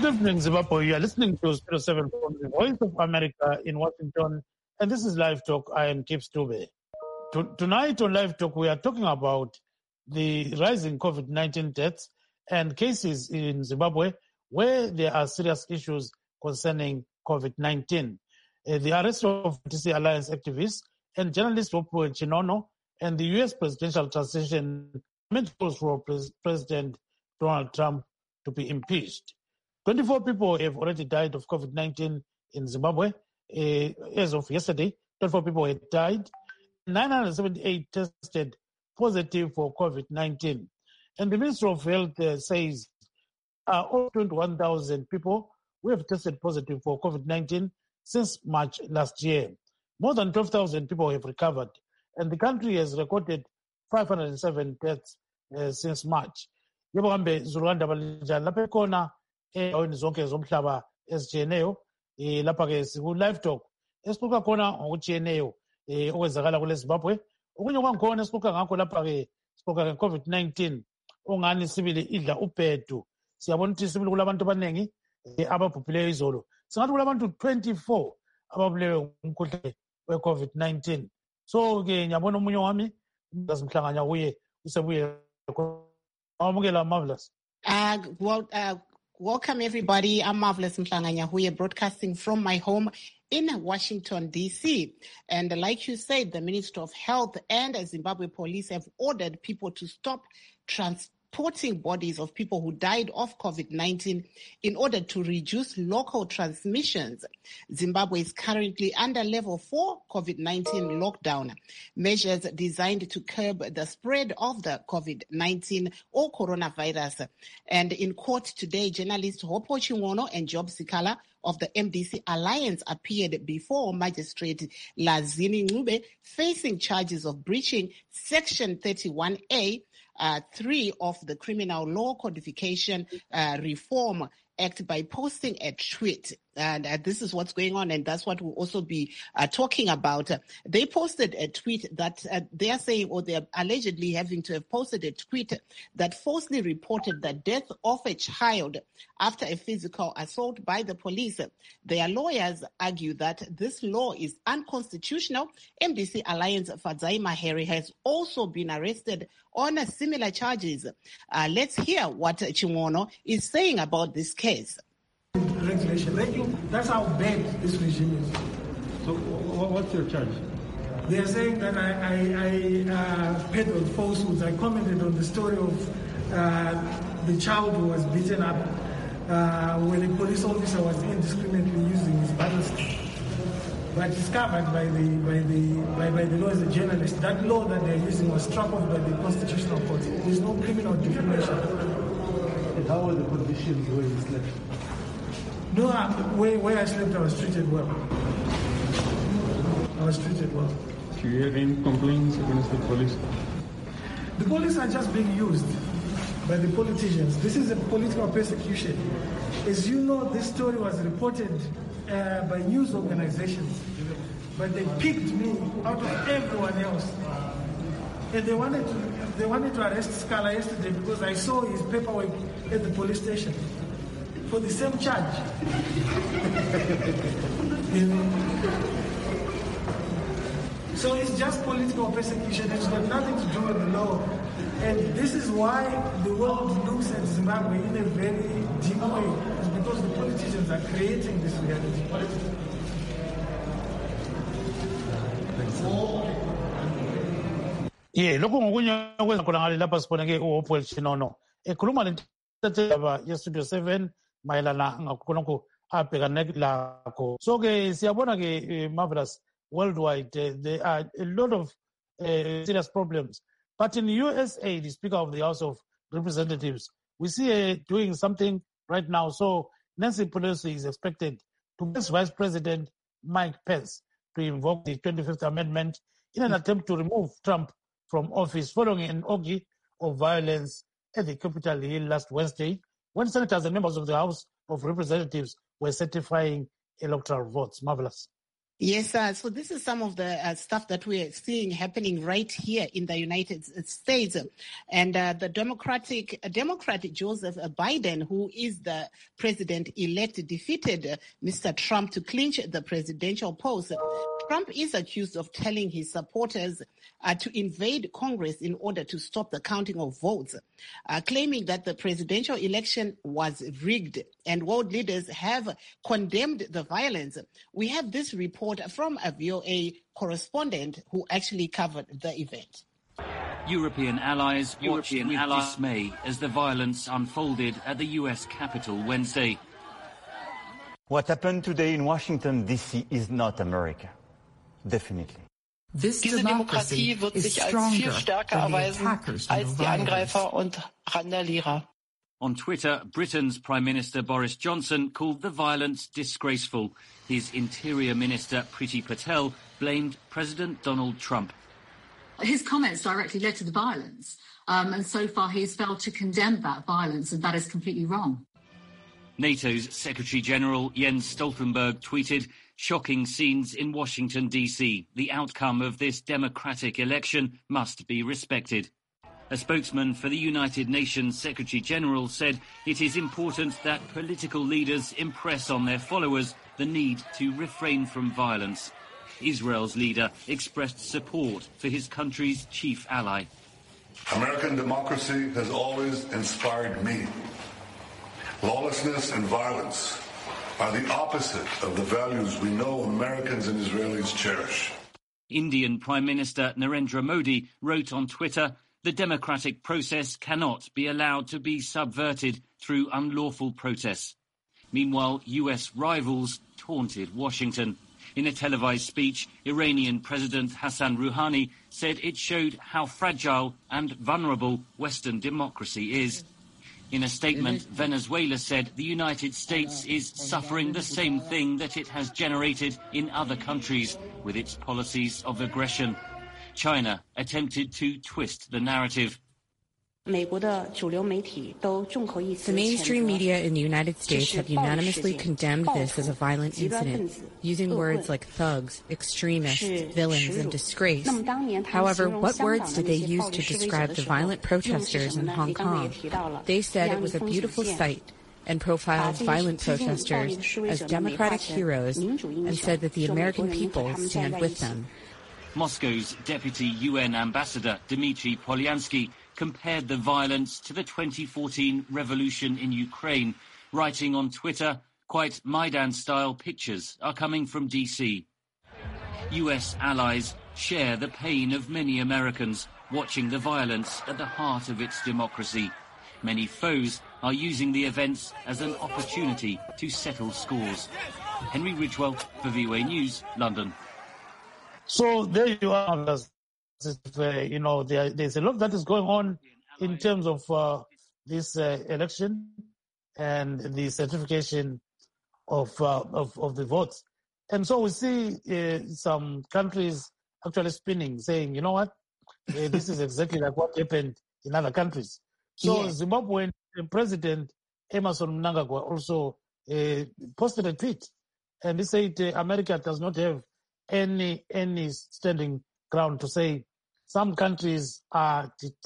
Good evening, Zimbabwe. You are listening to 07 from the Voice of America in Washington, and this is Live Talk. I am Kip Stube. Tonight on Live Talk, we are talking about the rising COVID-19 deaths and cases in Zimbabwe where there are serious issues concerning COVID-19. The arrest of DC Alliance activists and journalist Opo Chinono and the U.S. presidential transition calls for President Donald Trump to be impeached. 24 people have already died of COVID-19 in Zimbabwe. As of yesterday, 24 people had died. 978 tested positive for COVID-19. And the Ministry of Health says over 21,000 people who have tested positive for COVID-19 since March last year. More than 12,000 people have recovered. And the country has recorded 507 deaths since March. Yebo hambe Zulanda balinjani lapha khona endaweni zonke zomhlaba ezijiyeneyo lapha ke siku live talk esixoxa khona ngokujiyeneyo okwenzakala kule Zimbabwe. Okunye kwangikhona esixoxa ngakho lapha ke sixoxa nge-COVID-19 ongani sibili idla ubhedu. Siyabona ukuthi sibili kulabantu abaningi ababhubhileyo izolo. Singathi kulabantu 24 ababulewe ngumkhuhlane we-COVID-19. So ke ngiyabona omunye wami ngazimhlanganya kuye usebuye Marvelous. Welcome everybody. I'm Marvelous Mhlanganya, broadcasting from my home in Washington, D.C. And like you said, the Minister of Health and Zimbabwe police have ordered people to stop transporting bodies of people who died of COVID-19 in order to reduce local transmissions. Zimbabwe is currently under level 4 COVID-19 lockdown, measures designed to curb the spread of the COVID-19 or coronavirus. And in court today, journalist Opo Chinono and Job Sikala of the MDC Alliance appeared before Magistrate Lazini Ncube, facing charges of breaching Section 31A 3 of the Criminal Law Codification Reform Act by posting a tweet. And this is what's going on, and that's what we'll also be talking about. They posted a tweet that they are saying, or they're allegedly having to have posted a tweet that falsely reported the death of a child after a physical assault by the police. Their lawyers argue that this law is unconstitutional. MDC Alliance Fadzai Mahere has also been arrested on similar charges. Let's hear what Chinono is saying about this case. Regulation. That's how bad this regime is. So what's your charge? They are saying that I peddled falsehoods. I commented on the story of the child who was beaten up when a police officer was indiscriminately using his battle stick. But it's covered by the law as a journalist. That law that they're using was struck off by the Constitutional Court. There's no criminal defamation. And how were the conditions where you slept? No, where I slept, I was treated well. Do you have any complaints against the police? The police are just being used by the politicians. This is a political persecution. As you know, this story was reported by news organizations, but they picked me out of everyone else. And they wanted to arrest Scala yesterday because I saw his paperwork at the police station for the same charge. You know? So it's just political persecution. It's got nothing to do with the law. And this is why the world looks at Zimbabwe in a very deep way. It's because the politicians are creating this reality. Lokho ngokunye okwenza khona ngale lapha sibona ke uHope Chinono ekhuluma lentethe yeStudio 7 mayelana ngakhonokho abhekane lakho. So ke siyabona ke Marvelous worldwide there are a lot of serious problems. But in the USA, the Speaker of the House of Representatives, we see her doing something right now. So Nancy Pelosi is expected to ask Vice President Mike Pence to invoke the 25th Amendment in an attempt to remove Trump from office following an orgy of violence at the Capitol Hill last Wednesday when senators and members of the House of Representatives were certifying electoral votes. Marvelous. Yes, so this is some of the stuff that we're seeing happening right here in the United States. And the Democrat Joseph Biden, who is the president-elect, defeated Mr. Trump to clinch the presidential post. Trump is accused of telling his supporters to invade Congress in order to stop the counting of votes, claiming that the presidential election was rigged. And world leaders have condemned the violence. We have this report from a VOA correspondent who actually covered the event. European allies watched with dismay as the violence unfolded at the US Capitol Wednesday. What happened today in Washington, D.C. is not America. Definitely. Diese Demokratie wird sich als viel stärker erweisen als die Angreifer und Randalierer. On Twitter, Britain's Prime Minister Boris Johnson called the violence disgraceful. His Interior Minister Priti Patel blamed President Donald Trump. His comments directly led to the violence, and so far he's failed to condemn that violence, and that is completely wrong. NATO's Secretary-General Jens Stoltenberg tweeted, "Shocking scenes in Washington, D.C. The outcome of this democratic election must be respected." A spokesman for the United Nations Secretary-General said it is important that political leaders impress on their followers the need to refrain from violence. Israel's leader expressed support for his country's chief ally. American democracy has always inspired me. Lawlessness and violence are the opposite of the values we know Americans and Israelis cherish. Indian Prime Minister Narendra Modi wrote on Twitter, "The democratic process cannot be allowed to be subverted through unlawful protests." Meanwhile, US rivals taunted Washington. In a televised speech, Iranian President Hassan Rouhani said it showed how fragile and vulnerable Western democracy is. In a statement, Venezuela said the United States is suffering the same thing that it has generated in other countries with its policies of aggression. China attempted to twist the narrative. The mainstream media in the United States have unanimously condemned this as a violent incident, using words like thugs, extremists, villains, and disgrace. However, what words did they use to describe the violent protesters in Hong Kong? They said it was a beautiful sight and profiled violent protesters as democratic heroes and said that the American people stand with them. Moscow's deputy UN ambassador, Dmitry Polyansky, compared the violence to the 2014 revolution in Ukraine, writing on Twitter, quite Maidan-style pictures are coming from DC. US allies share the pain of many Americans watching the violence at the heart of its democracy. Many foes are using the events as an opportunity to settle scores. Henry Ridgewell for VOA News, London. So there you are. There's a lot that is going on in terms of this election and the certification of the votes. And so we see some countries actually spinning, saying, you know what, this is exactly like what happened in other countries. So Zimbabwean President Emmerson Mnangagwa also posted a tweet, and he said America does not have any standing ground to say some countries are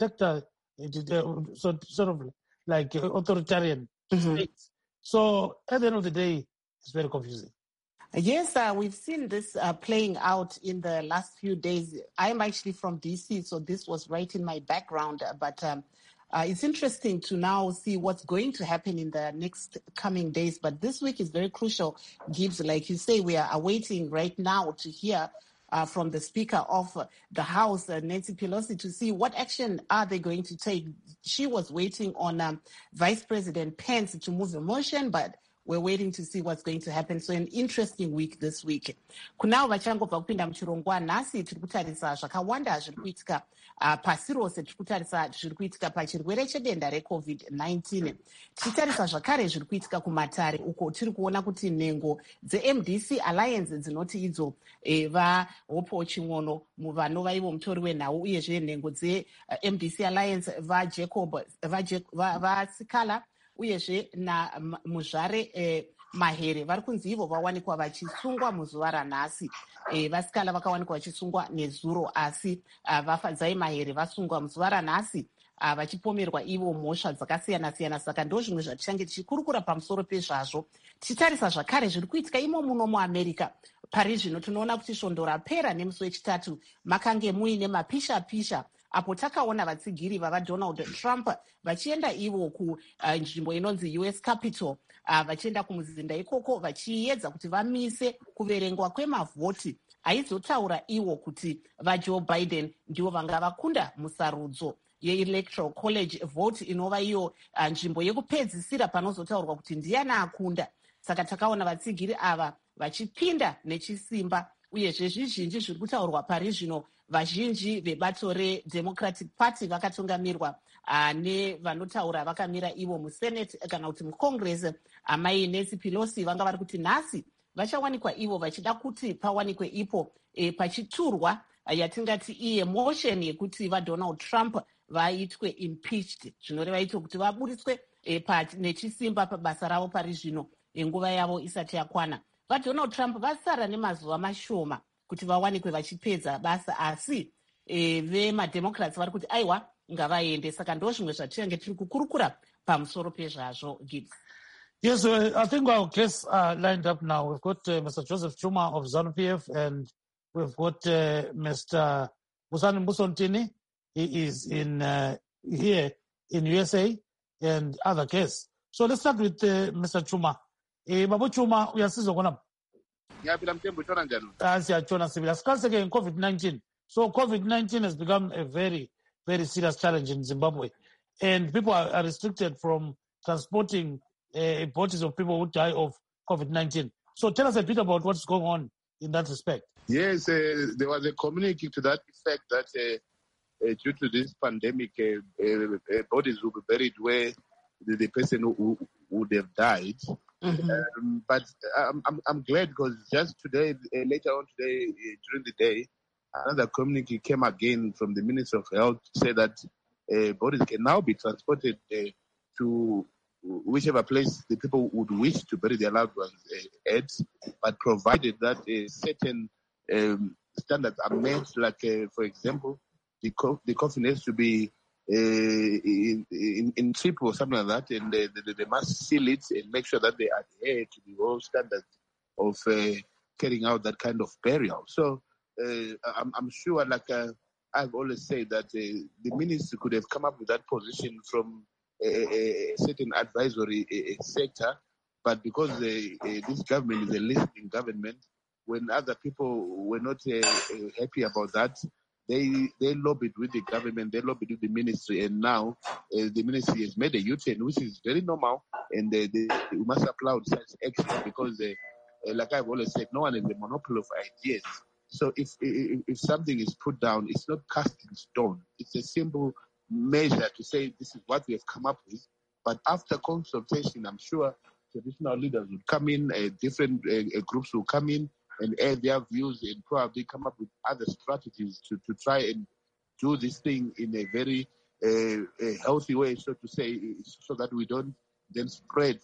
sort of like authoritarian states. So at the end of the day, it's very confusing. Yes, we've seen this playing out in the last few days. I'm actually from DC, so this was right in my background. But it's interesting to now see what's going to happen in the next coming days. But this week is very crucial, Gibbs. Like you say, we are awaiting right now to hear from the Speaker of the House, Nancy Pelosi, to see what action are they going to take. She was waiting on Vice President Pence to move the motion, but we're waiting to see what's going to happen. So an interesting week this week. Kunao vachangobva kupinda muchirongwa nhasi tiri kutarisa zvakawanda zviri kuitika pasi rose, tiri kutarisa zviri kuitika pachirwere chedenda reCovid-19. Tichitarisa zvakare zviri kuitika kumatare uko tiri kuona kuti nhengo dzeMDC Alliance dzinoti idzo vahopo ching'ono vanova ivo mutori wenhau uyezve nhengo dzeMDC Alliance vaSikala uyezve namuzvare mahere vari kunzi ivo vawanikwa vachisungwa muzuva ranhasi. Vasikala vakawanikwa vachisungwa nezuro, asi vafadzai mahere vasungwa muzuva ranhasi vachipomerwa ivo mhosva dzakasiyana-siyana. Saka ndo zvimwe zvatichange tichikurukura pamusoro pezvazvo, tichitarisa zvakare zviri kuitika imo muno muamerica. Pari zvino tinoona kuti svondo rapera nemusi wechitatu makange muine mapisha-pisha, apo takaona vatsigiri vavaDonald Trump vachienda ivo kunzvimbo inonzi US Capitol, vachienda kumuzinda ikoko vachiedza kuti vamise kuverengwa kwemavhoti aizotaura ivo kuti vaJoe Biden ndivo vanga vakunda musarudzo yeElectoral College vote, inova iyo nzvimbo yekupedzisira panozotaurwa kuti ndiani akunda. Saka takaona vatsigiri ava vachipinda nechisimba, uyezve zvizhinji zviri kutaurwa pari zvino. Vazhinji vebato reDemocratic Party vakatungamirwa nevanotaura vakamira ivo muSenate kana kuti muCongress, amai Nancy Pelosi vanga vari kuti nhasi vachawanikwa ivo vachida kuti pawanikwe ipo pachiturwa yatingati iye motion yekuti vaDonald Trump vaitwe impeached, zvinoreva ito kuti vaburitswe nechisimba pabasa ravo pari zvino, nguva yavo isati yakwana. VaDonald Trump vasara nemazuva mashoma kuti vawanikwe vachipedza basa, asi vemademocrats vari kuti aiwa ngavaende. Saka ndo zvimwe zvatichange tiri kukurukura pamusoro pezvazvo. Gibbs. Yes, I think our guests are lined up now. We've got Mr. Joseph Chuma of ZANU-PF, and we've got Mr. Busani Mbusontini. He is in here in USA, and other guests. So let's start with Mr. Chuma. Babu Chuma, uyasizwa khona? Ngiyapila Mthembu utshona njani? Siyatshona sibili. Asiqalise-ke COVID-19. So COVID-19 has become a very, very serious challenge in Zimbabwe, and people are restricted from transporting bodies of people who die of COVID-19. So tell us a bit about what's going on in that respect. Yes, there was a communique to that effect that due to this pandemic, bodies will be buried where the person who would have died. Mm-hmm. But I'm glad because just today, later on today, during the day, another communique came again from the Minister of Health to say that bodies can now be transported to whichever place the people would wish to bury their loved ones at, but provided that certain standards are met, like, for example, the coffin has to be in triple or something like that, and they must seal it and make sure that they adhere to the whole standards of carrying out that kind of burial. So I'm sure, like I've always said, that the minister could have come up with that position from a certain advisory sector, but because this government is a listening government, when other people were not happy about that, they lobbied with the government, they lobbied with the ministry, and now the ministry has made a U-turn, which is very normal, and we must applaud such action because, like I've always said, no one has a monopoly of ideas. So if something is put down, it's not cast in stone. It's a simple measure to say this is what we have come up with. But after consultation, I'm sure traditional leaders will come in, different groups will come in and add their views and probably come up with other strategies to try and do this thing in a very healthy way, so to say, so that we don't then spread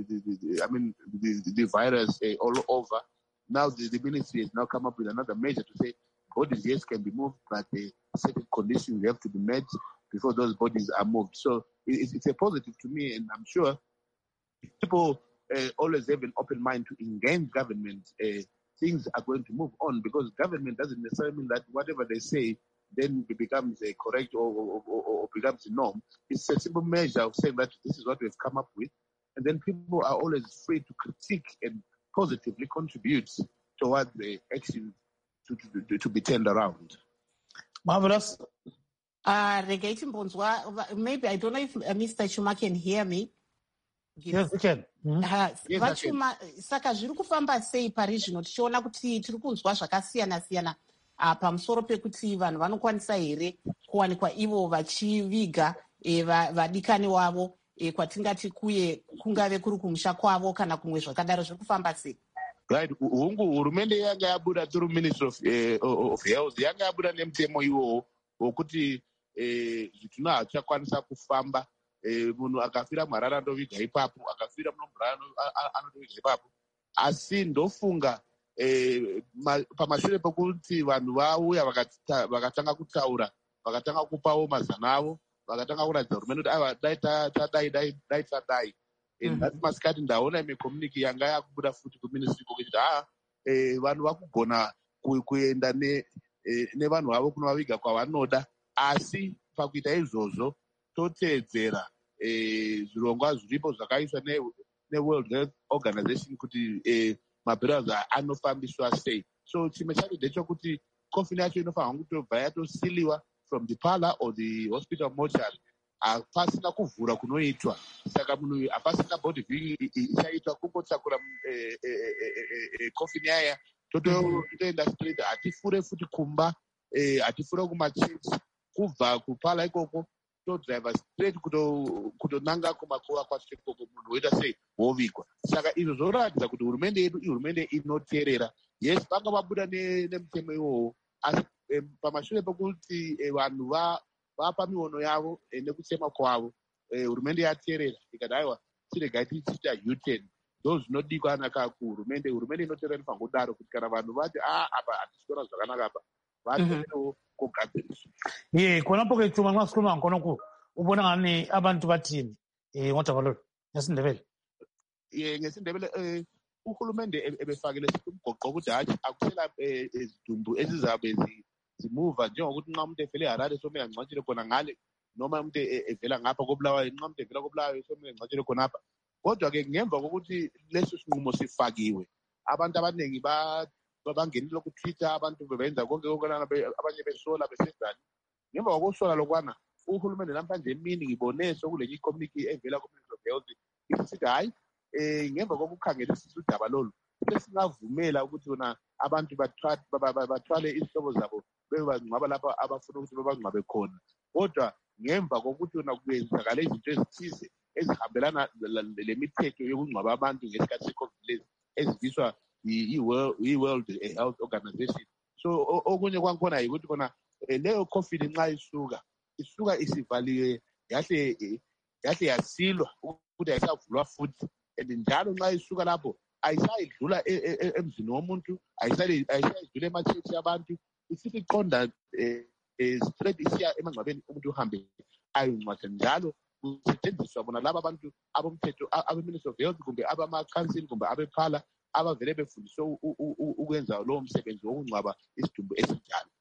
the virus all over. Now the ministry has now come up with another measure to say bodies, yes, can be moved, but certain conditions have to be met before those bodies are moved. So it's a positive to me, and I'm sure people always have an open mind to engage government. Things are going to move on because government doesn't necessarily mean that whatever they say then it becomes correct or becomes the norm. It's a simple measure of saying that this is what we've come up with, and then people are always free to critique and positively contribute towards the action to be turned around. Marvelous. Maybe I don't know if Mr. Chuma can hear me. Yes, we can. Vachuma, saka zviri kufamba sei pari zvino tichiona kuti tiri kunzwa zvakasiyana-siyana pamusoro pekuti vanhu vanokwanisa here kuwanikwa ivo vachiviga vadikani wavo kwatingati kuye kungave kuri kumusha kwavo kana kumwe zvakadaro, zviri kufamba sei? Right, hurumende yanga yabuda through Ministry of Health yanga yabuda nemutemo iwowo wokuti zvitunha hazvichakwanisa kufamba. Munhu akafira Mharara ndoviga ipapo, akafira muno mvura anotoidza ipapo. Asi ndofunga pamashure pekuti vanhu vauya vakatanga kutaura, vakatanga kupawo mazana avo, vakatanga kuratidza hurumende kuti aiwa dai tadai. Nhasi masikati ndaona imwe communique yanga yakubuda futi kuministry kokuti vanhu vakugona kuenda nevanhu vavo kunovaviga kwavanoda, asi pakuita izvozvo toteedzera zvirongwa zviripo zvakaiswa neWorld Health Organization kuti maburials anofambiswa sei. So chimwe chacho ndechekuti coffin yacho inofanira kutobva yatosiliwa from the parlor or the hospital mortuary, hapasina kuvhura kunoitwa. Saka munhu hapasina body viewing ichaitwa, kungotakura coffin yaya totoenda straight. Hatifure futi kumba, hatifure kumachechi, kubva kupala ikoko todriver straight kutonanga kumakuva kwacho ikoko, munhu woita sei wovigwa. Saka izvo zvoratidza kuti hurumende yedu ihurumende inoteerera. Yes, vanga vabuda nemutemo iwowo, asi pamashure pekuti vanhu vapa miono yavo nekutsema kwavo, hurumende yateerera ikati aiwa tiregai tichita U-turn. Ndo zvinodikanwa kuhurumende. Hurumende inoteerera inofanira kudaro kuti kana vanhu vati apa hatisiona zvakanaka apa, vateerewo kogadziriswa. Khonapo ke chuma mwasikhuluma ngakhonoku ubona ngani abantu bathini ngoJabalolo ngesindebele? Ngesindebele uhulumende ebefakile umgoqo ukuthi hathi akusela izidumbu ezizabe zimuva, njengokuthi nxa umuntu efele eHarare somele angcwatshele khona ngale, noma umuntu evela ngapha koBulawayo, nxa umuntu evela koBulawayo somele angcwatshele khonapha. Kodwa-ke ngemva kokuthi leso sinqumo sifakiwe, abantu abaningi bangenile ku-Twitter, abantu bebenza konke abanye besola besenzani. Ngemva kokusola lokwana, uhulumende namhlanje emini ngibone sokulenye icommunique evela ku-Ministry of Health isithi hayi, ngemva kokukhangelisisa udaba lolu sesingavumela ukuthi wona abantu bathwale izihlobo zabo bebangcwaba lapha abafuna ukuthi bebangcwabe khona. Kodwa ngemva kokuthi wona kwenzakale izinto ezithize ezihambelana le mithetho yokungcwaba abantu ngesikhathi se-COVID ezibiswa yi-World Health Organization. So okunye kwangikhona yikuthi khona leyo coffin nxa isuka isivaliwe yahle yasilwa ukuthi ayisavulwa futhi, and njalo nxa isuka lapho ayisayidlula emzini womuntu, ayisayidlula emachechi abantu, isithi iqonda straight isiya emangcwabeni umuntu uhambe ayongcwatha. Njalo kusetshenziswa bona laba abantu abomthetho, abe-Ministry of Health kumbe abama-council kumbe abephala abavele befundiswe ukwenza lowo msebenzi wokungcwaba isidumbu esinjalo.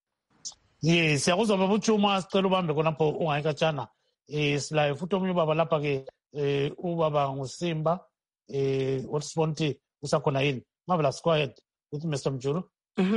Siyakuzwa baba uChuma, sicela ubambe khonapho ungayikatshana. Silayo futhi omunye ubaba lapha-ke, ubaba nguSimba, wathi sibona ukuthi usakhona yini. Marvelous, go ahead with Mr. Mjuru.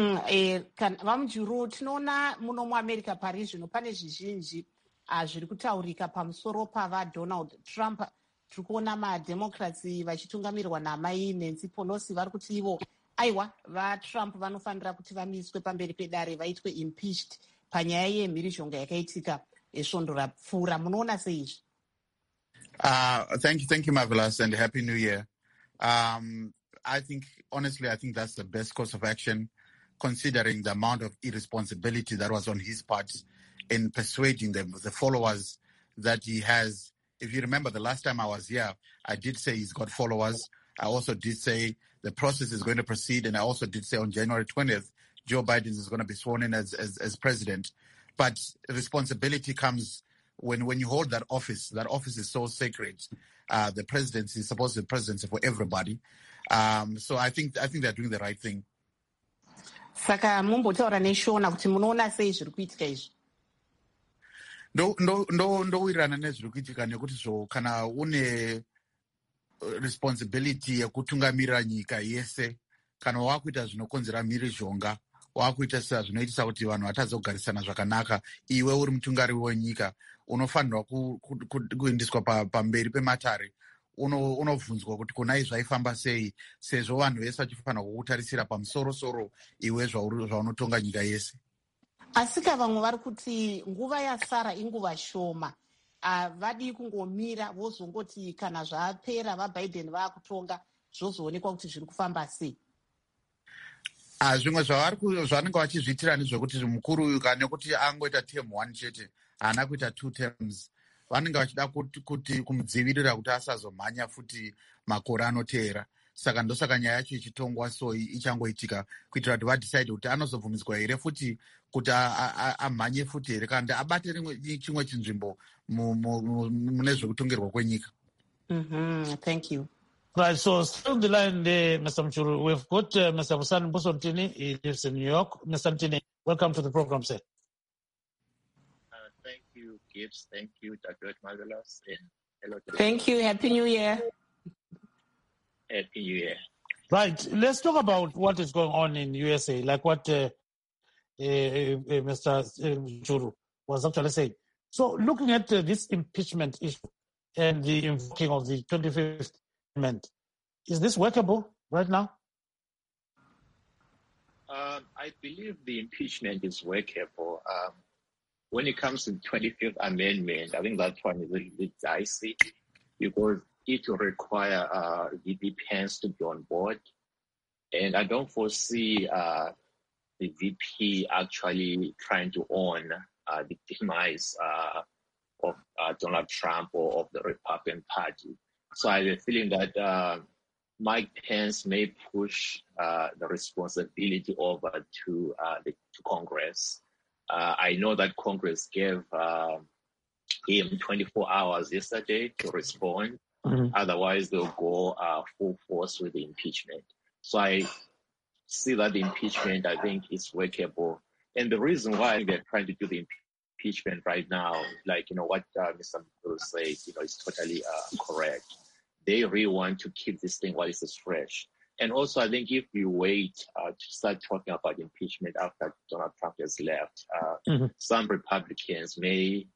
Vamujuru, tinoona muno muAmerica pari zvino pane zvizhinji zviri kutaurika pamusoro pavaDonald Trump. Tiri kuona mademocrats vachitungamirirwa naamai Nancy Pelosi vari kuti ivo aiwa vaTrump vanofanira kuti vamiswe pamberi pedare vaitwe impeached panyaya yemhirizhonga yakaitika esvondo rapfuura. Munoona seizvi? Thank you, Marvelous, and Happy New Year. I think that's the best course of action, considering the amount of irresponsibility that was on his part in persuading the followers that he has. If you remember the last time I was here, I did say he's got followers. I also did say the process is going to proceed, and I also did say on January 20th, Joe Biden is going to be sworn in as president. But responsibility comes when you hold that office. That office is so sacred. The presidency is supposed to be presidency for everybody. So I think they're doing the right thing. Saka mumbotaura neshona kuti munoona sei zviri kuitika izvi? Ndowirirana nezviri kuitika nekuti zvo kana une responsibility yekutungamirira nyika yese, kana wakuita zvinokonzera mhirizhonga, wakuita zvinoitisa kuti vanhu vatadze kugarisana zvakanaka, iwe uri mutungamiri wenyika unofanirwa kuendeswa pamberi pematare, unobvunzwa kuti kunai zvaifamba sei, sezvo vanhu vese vachifanirwa kukutarisira pamusoro-soro iwe zvaunotonga nyika yese. Asika vamwe vari kuti nguva yasara inguva shoma, vadi kungomira vozongoti kana zvapera vaBiden vaakutonga zvozoonekwa kuti zviri kufamba sei. Zvimwe zvavanenge vachizviitira ndezvekuti mukuru uyu kana nekuti angoita term 1 chete, haana kuita 2 terms. vanenge vachida kuti kumudzivirira kuti asazomhanya futi makore anoteera. Saka ndosaka nyaya yacho ichitongwa so ichangoitika kuitira kuti vadecide kuti anozobvumidzwa here futi kuti amhanye futi here kana abate chimwe chinzvimbo mune zvekutongerwa kwenyika. Thank you. Right, so still on the line there, Mr. Mchuru, we've got Mr. Busani Mbusontini. He lives in New York. Mr. Ntini, welcome to the program, sir. Thank you, Gibbs. Thank you, Dr. Marvelous. Hello. Thank you. Happy New Year. Happy New Year. Right, let's talk about what is going on in USA, like what Mr. Mchuru was actually saying. So looking at this impeachment issue and the invoking of the 25th Amendment, is this workable right now? I believe the impeachment is workable. When it comes to the 25th Amendment, I think that one is a little bit dicey because it will require VP Pence to be on board. And I don't foresee the VP actually trying to own the demise of Donald Trump or of the Republican Party. So I have a feeling that Mike Pence may push the responsibility over to Congress. I know that Congress gave him 24 hours yesterday to respond. Otherwise, they'll go full force with the impeachment. So I see that the impeachment, I think, is workable. And the reason why they're trying to do the impeachment right now, like, what Mr. Mchuru said, is totally correct. They really want to keep this thing while it's fresh. And also, I think if we wait to start talking about impeachment after Donald Trump has left, some Republicans may,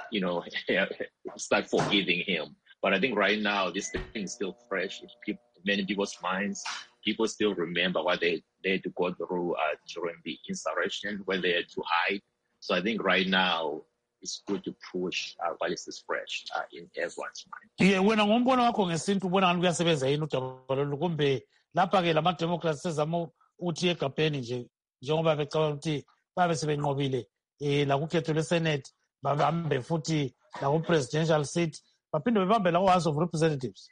start forgiving him. But I think right now, this thing is still fresh in many people's minds. People still remember what they had to go through during the insurrection, when they had to hide. So I think right now, it's good to push while it's fresh in everyone's mind. Yeah, wena ngombono wakho ngesintu ubona ngani kuyasebenza yini udaba lolu kumbe lapha ke lama Democrats sezama uthi egabheni nje njengoba becabanga ukuthi babe sebenqobile la kukhetho lweSenate babambe futhi la ku presidential seat baphinde bebambe la ku House of Representatives.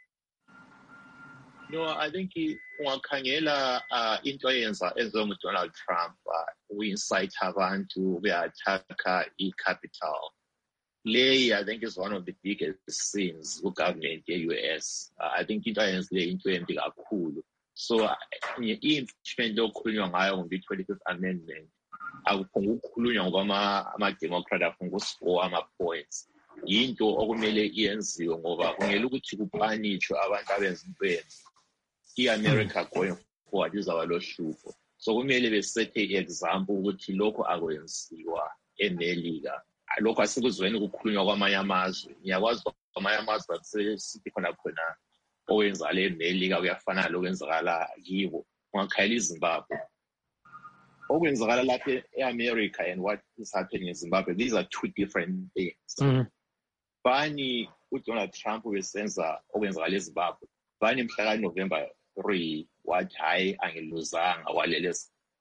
No, I think ungakhangela into eyenza Donald Trump we-incite abantu be-attack i-capital. Le, I think, is one of the biggest sins government ye-US. I think into eyenzileyo into embi kakhulu. So i-impeachment okukhulunywa ngayo ngokwe-25th Amendment akuphongukhulunywa ngoba ama-Democrat aphongukuscore ama-points. Yinto okumele iyenziwe ngoba kungela ukuthi kupanishwe abantu abenza into enzi. I-America going forward izaba lohlupho. So kumele besethe i-example ukuthi lokho akwenziwa eMelika. Lokho asikuzweni ukukhulunywa kwamanye amazwe. Ngiyakwazi kwamanye amazwe sithi khona owenzakala eMelika kuyafana lokwenzakala kibo. Ungakhayela iZimbabwe. Okwenzakala lapha e-America and what is happening in Zimbabwe, these are two different things. Bani uDonald Trump wesenza okwenzakala eZimbabwe. Bani mhla November 3 wathi hayi angiluzanga walele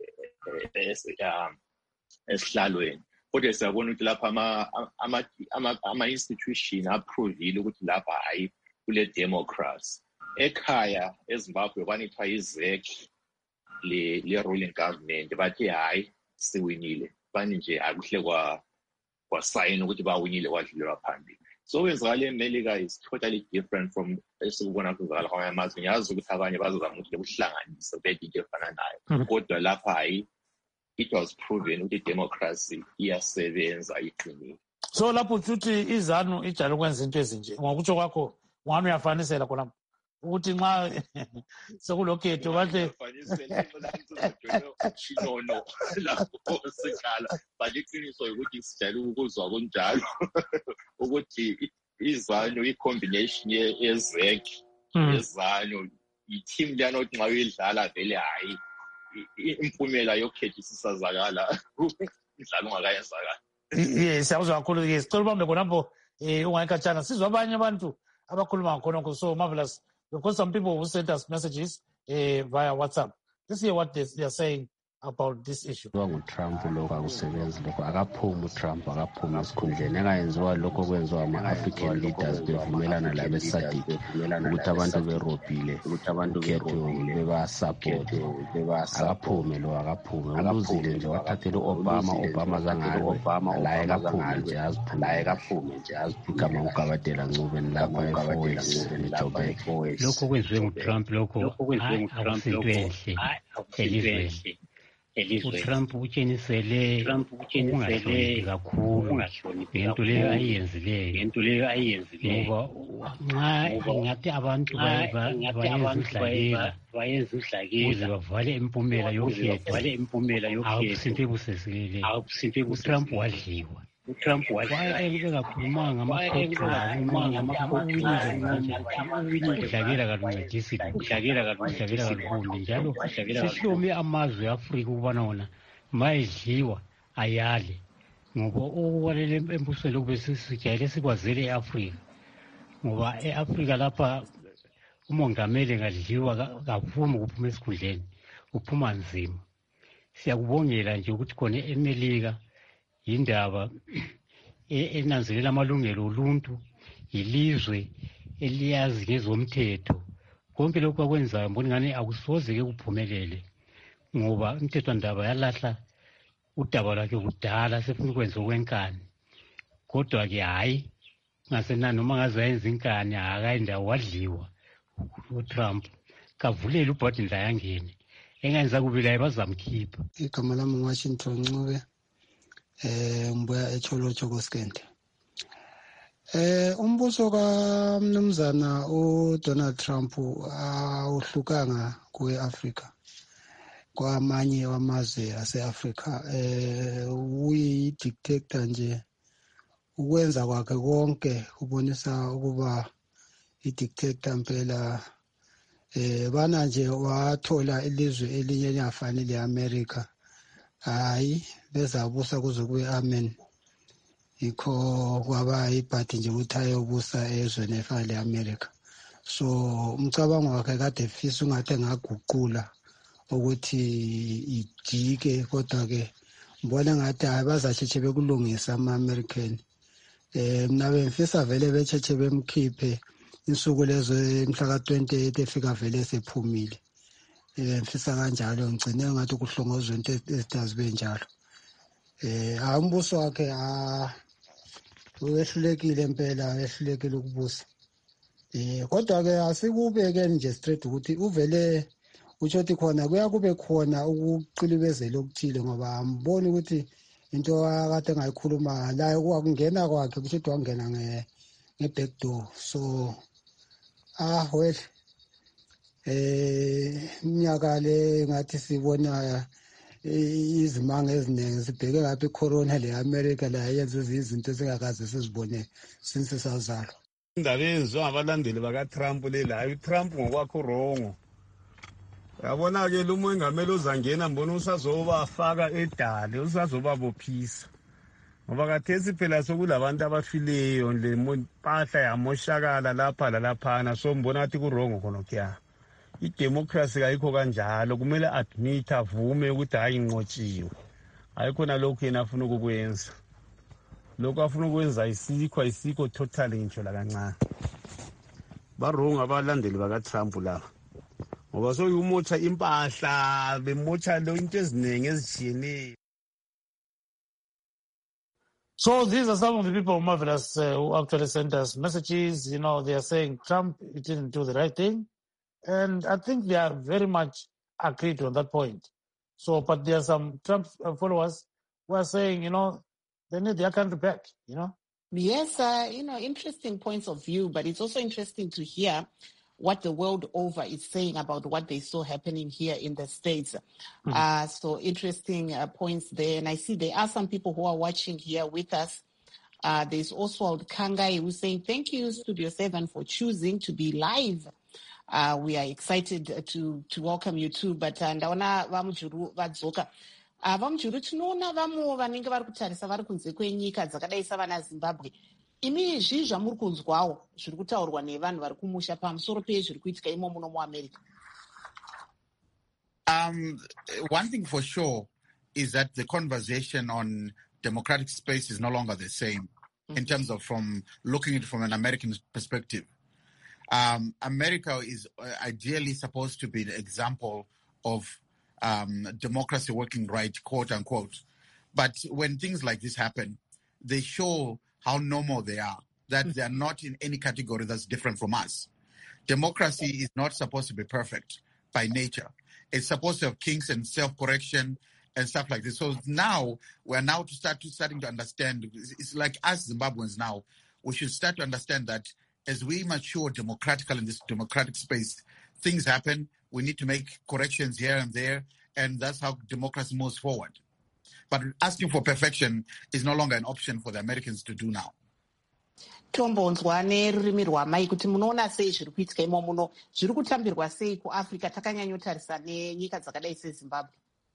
esihlalweni. Kodwa siyabona ukuthi lapha ama-institution approvile ukuthi lapha hayi kule Democrats. Ekhaya eZimbabwe kwanithwa iZEC le ruling government bathi hayi siwinile. Bani nje akuhle kwasayina ukuthi bawinile wadlulelwa phambili. So wenzakala eMelika is totally different from esikubona kwenzakala kwamanye amazwe. Ngiyazi ukuthi abanye bazozama ukuthi ukuhlanganisa bethi into efana nayo. Kodwa lapha hayi it was proven ukuthi democracy iyasebenza iqinile. So lapho uthi izanu ijalo ukwenza into ezinje. Ngokutsho kwakho ngani uyafanisela khona ukuthi nxa sekulokhetho bahle no lapho sikhala but iqiniso ukuthi sijayele ukuzwa kunjalo ukuthi izanu i-combination ye-ZEC yezanu i-team liyanokuthi nxa uyidlala vele hayi impumela yokhetho isisazakala umdlalo ungakayenzakala. Yes, siyakuzwa kakhulu. Yes, cela ubambe khonapho ungayikhatshana sizwa abanye abantu abakhuluma ngakhonokho. So Marvelous, because some people who sent us messages via WhatsApp. Let's hear what they are saying about this issue. Trump lokho akusebenzi lokho akaphumi Trump akaphumi esikhundleni engayenziwa lokho kwenziwa ama-African leaders bevumelana labe-SADC ukuthi abantu berobhile ukhetho beba-support akaphumi lo akaphumi uluzile nje wathathela u-Obama zangalo laye kaphume nje igama uGabadela Ncube lapha eForex eJoburg. Lokho kwenziwe nguTrump lokho akusinto enhle elizweni. uTrump utshenisele ukungahloniphi kakhulu ngento leyo ayenzileyo ngoba nxa ngathi abantu bayenza udlakela ukuze bavale impumela yokhetho akusinto ebusesikeleyo. uTrump wadliwa. Engakhulumanga udlakela kaluncedisi udlakela kalubundi njalo sihlome amazwe e-Afrika ukubana wona mayedliwa ayale ngoba okubalele embusweni lokube sijayele sikwazele e-Afrika ngoba e-Afrika lapha umongameli engadliwa kavumi ukuphuma esikhundleni uphuma nzima. Siyakubongela nje ukuthi khona eMelika indaba enanzelela amalungelo oluntu ilizwe eliyazi ngezomthetho. Konke lokhu akwenzayo mbona ngani akusoze ke kuphumelele ngoba umthethwandaba yalahla udaba lwakhe kudala sefuna ukwenza okwenkani. Kodwa-ke hayi ngasenani noma ngaze ayenza inkani akayindawo wadliwa uTrump kavulela ubhadi ndla yangene engenza kube laye bazamkhipha. Igama lami Washington Ncube ngibuya eCholotsho koSkende. Umbuso kaMnumzana uDonald Trump awuhlukanga kwe-Afrika kwamanye wamazwe ase-Afrika. Uyi-dictator nje ukwenza kwakhe konke kubonisa ukuba i-dictator mpela. Bana nje wathola ilizwe elinye elingafani le-America. Hayi bezabusa kuze kube amen. Yikho kwaba ibhadi nje ukuthi ayobusa ezweni efana le-America. So umcabango wakhe kade efisa ungathi engaguqula ukuthi ijike kodwa-ke mbona ngathi hayi bazasheshe bekulungisa ama-American. Mina bengifisa vele besheshe bemkhiphe insuku lezo mhla ka-28 efika vele esephumile. Ngifisa kanjalo ngicine ngathi kuhlongozwe into ezidazibe njalo. Umbuso wakhe wehlulekile impela wehlulekile ukubusa. Kodwa-ke asikubeke nje straight ukuthi uvele utsho ukuthi khona kuya kube khona ukuqilibezela okuthile ngoba amboni ukuthi into akade ngayikhuluma la kungena kwakhe kusho ukuthi wangena nge-back door. So well iminyaka le ngathi sibona izimanga eziningi sibheke lapha icorona le-America la yenza izinto ezingakaze sizibone since sazalwa. Indaba eyenziwa ngabalandeli baka-Trump lela hayi uTrump ngokwakho urongo. Uyabona-ke lo mongameli ozangena mbona usazobafaka edale usazobabophisa ngoba kathesi phela sokulabantu abafileyo le mpahla yamoshakala lapha lalaphana so mbona ngathi kurongo khona kuya. Idemocracy kayikho kanjalo kumele admit avume ukuthi hayi inqotshiwe. Ayikho nalokho yena afuna ukukwenza. Lokho afuna ukwenza isikho totally ngisho la kancane. Baronga abalandeli baka-Trump la. Ngoba soyumotsha impahla bemotsha lo into eziningi ezijiyene. So these are some of the people, Marvelous, who actually sent us messages. You know, they are saying Trump didn't do the right thing. And I think they are very much agreed on that point. So, but there are some Trump followers who are saying, you know, they need their country back, you know. Yes, interesting points of view, but it's also interesting to hear what the world over is saying about what they saw happening here in the States. Mm-hmm. So interesting points there. And I see there are some people who are watching here with us. There's Oswald Kangai who's saying, thank you, Studio 7, for choosing to be live. We are excited to welcome you too. But ndaona vamujuru vadzoka. Vamujuru tinoona vamwe vanenge vari kutarisa vari kunze kwenyika dzakadai savana Zimbabwe. Imi zvii zvamuri kunzwawo zviri kutaurwa nevanhu vari kumusha pamusoro pezviri kuitika imo muno muAmerica? One thing for sure is that the conversation on democratic space is no longer the same in terms of from looking at it from an American perspective. America is ideally supposed to be the example of democracy working right, quote unquote. But when things like this happen, they show how normal they are, that they are not in any category that's different from us. Democracy is not supposed to be perfect by nature. It's supposed to have kinks and self-correction and stuff like this. So now we're now starting to understand. It's like us Zimbabweans now, we should start to understand that as we mature democratically in this democratic space, things happen. We need to make corrections here and there, and that's how democracy moves forward. But asking for perfection is no longer an option for the Americans to do now. Tombonzwa nerurimi rwamai kuti munoona sei zviri kuitika imo muno zviri kutambirwa sei kuAfrica takanyanyotarisa nenyika dzakadai seZimbabwe.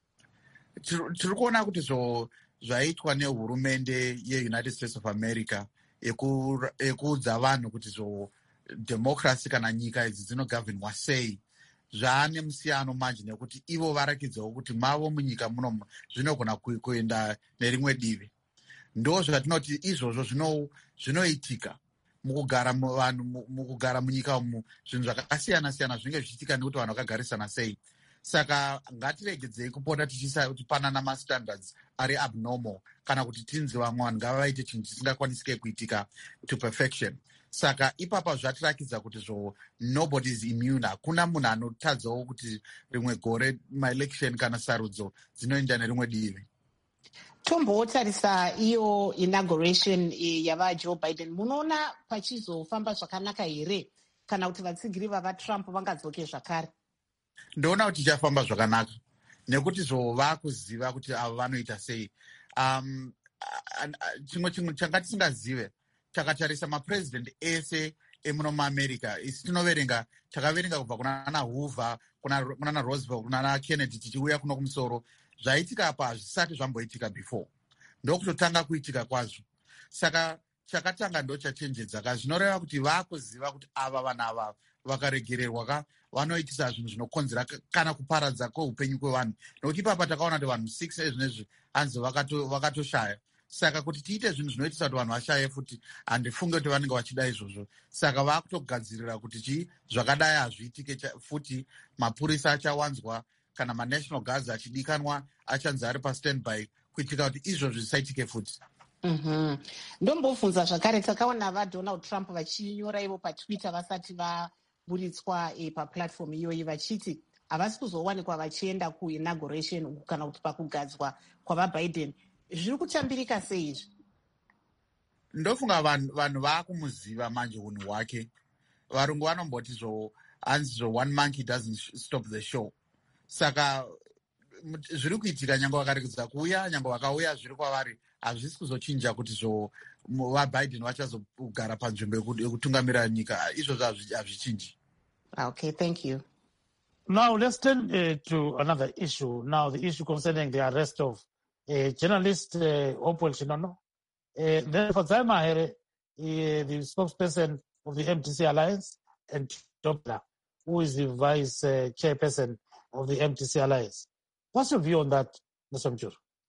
Tiri kuona kuti zvaitwa nehurumende yeUnited States of America ekuudza vanhu kuti democracy kana nyika idzi dzinogovernwa sei zvaane musiyano manje nekuti ivo varakidzawo kuti mavo munyika muno zvinogona kuenda nerimwe divi. Ndo zvatinoti izvozvo zvinoitika mukugara munyika umu, zvinhu zvakasiyana siyana zvinenge zvichiitika nekuti vanhu vakagarisana sei. Saka ngatiregedzei kupota tichipanana mastandards ari abnormal kana kuti tinzi vamwe vanhu ngavaite chinhu chisingakwanisike kuitika to perfection. Saka ipapa zvatirakidza kuti nobody is immune. Hakuna munhu anotadzawo kuti rimwe gore maelection kana sarudzo dzinoenda nerimwe divi. Tombotarisa iyo inauguration yavaJoe Biden, munoona pachizofamba zvakanaka here kana kuti vatsigiri vavaTrump vangadzoke zvakare? Ndoona kuti chafamba zvakanaka nekuti vakuziva kuti avo vanoita sei. Chimwe changa tisingazive, takatarisa mapresident ese emuno muAmerica, isi takaverenga kubva kunana Hoover, kunana Roosevelt, kunana Kennedy tichiuya kuno kumusoro. Zvaitika apa hazvisati zvamboitika before. Ndokutotanga kuitika kwazvo. Saka chakatanga ndochachenjedza ka zvinoreva kuti vakuziva kuti ava vana ava vakaregererwa vanoitisa zvinhu zvinokonzera kana kuparadza kweupenyu kwevanhu. Nokuti ipapa takaona kuti vanhu 6 ezvinezvi hanzi vakatoshaya. Saka kuti tiite zvinhu zvinoitisa kuti vanhu vashaye futi, handifunge kuti vanenge vachida izvozvo. Saka vakutogadzirira kuti zvakadai hazviitike futi. Mapurisa achawanzwa kana maNational Guards achidikanwa achanzi ari pastandby kuitika kuti izvozvo zvisaitike futi. Ndombobvunza zvakare, takaona vaDonald Trump vachinyora ivo paTwitter vasati vaburitswa paplatform iyoyi vachiti havasi kuzowanikwa vachienda kuinauguration kana kuti pakugadzwa kwavaBiden. Zviri kutambirika sei izvi? Ndofunga vanhu vakumuziva manje unhu hwake. Varungu vanomboti hanzi one monkey doesn't stop the show. Saka zviri kuitika nyange vakaregedza kuuya, nyange vakauya zviri kwavari, hazvisi kuzochinja kuti vaBiden vachazogara panzvimbo yekutungamirira nyika. Izvozvo hazvichinji. Okay, thank you. Now let's turn to another issue. Now the issue concerning the arrest of journalist Hopewell Chinono. Then Fadzaima Here, the spokesperson of the MTC Alliance, and Dobla, who is the vice chairperson of the MTC Alliance. What's your view on that, Mr. Mchur?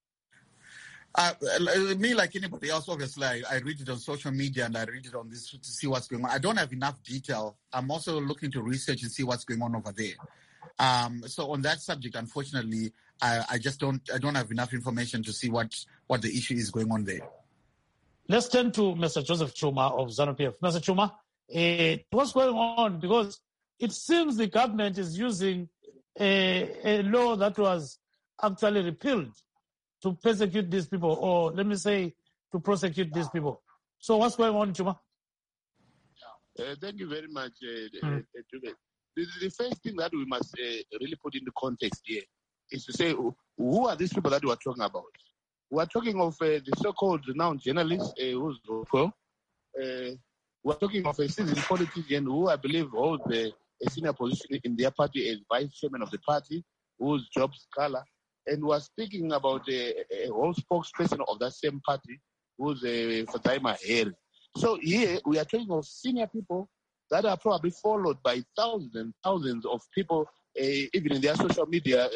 Me, like anybody else, obviously, I read it on social media and I read it on this to see what's going on. I don't have enough detail. I'm also looking to research and see what's going on over there. So on that subject, unfortunately, I don't have enough information to see what the issue is going on there. Let's turn to Mr. Joseph Chuma of ZANU-PF. Mr. Chuma, what's going on? Because it seems the government is using a law that was actually repealed to persecute these people, or let me say, to prosecute these people. So what's going on, Chuma? Thank you very much, The first thing that we must really put into context here is to say, who are these people that we are talking about? We are talking of the so-called renowned journalist, who's Rocco. We are talking of a seasoned politician who I believe holds a senior position in their party as vice chairman of the party, who's Job Scala. And we are speaking about a whole spokesperson of that same party, who's Fadzaima Here. So here we are talking of senior people that are probably followed by thousands and thousands of people even in their social media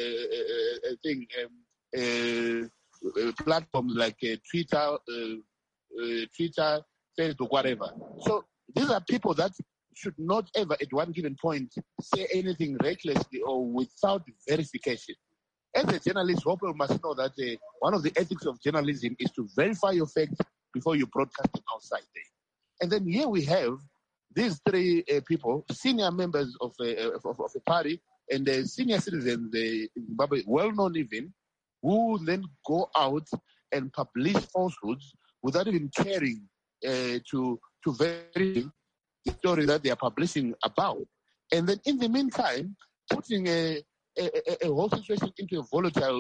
platforms like Twitter, Facebook, whatever. So these are people that should not ever at one given point say anything recklessly or without verification. As a journalist, Hopewell must know that one of the ethics of journalism is to verify your facts before you broadcast them outside there. And then here we have these three people, senior members of a party and senior citizens in Zimbabwe, well-known even, who then go out and publish falsehoods without even caring to verify the story that they are publishing about. And then in the meantime, putting a whole situation into a volatile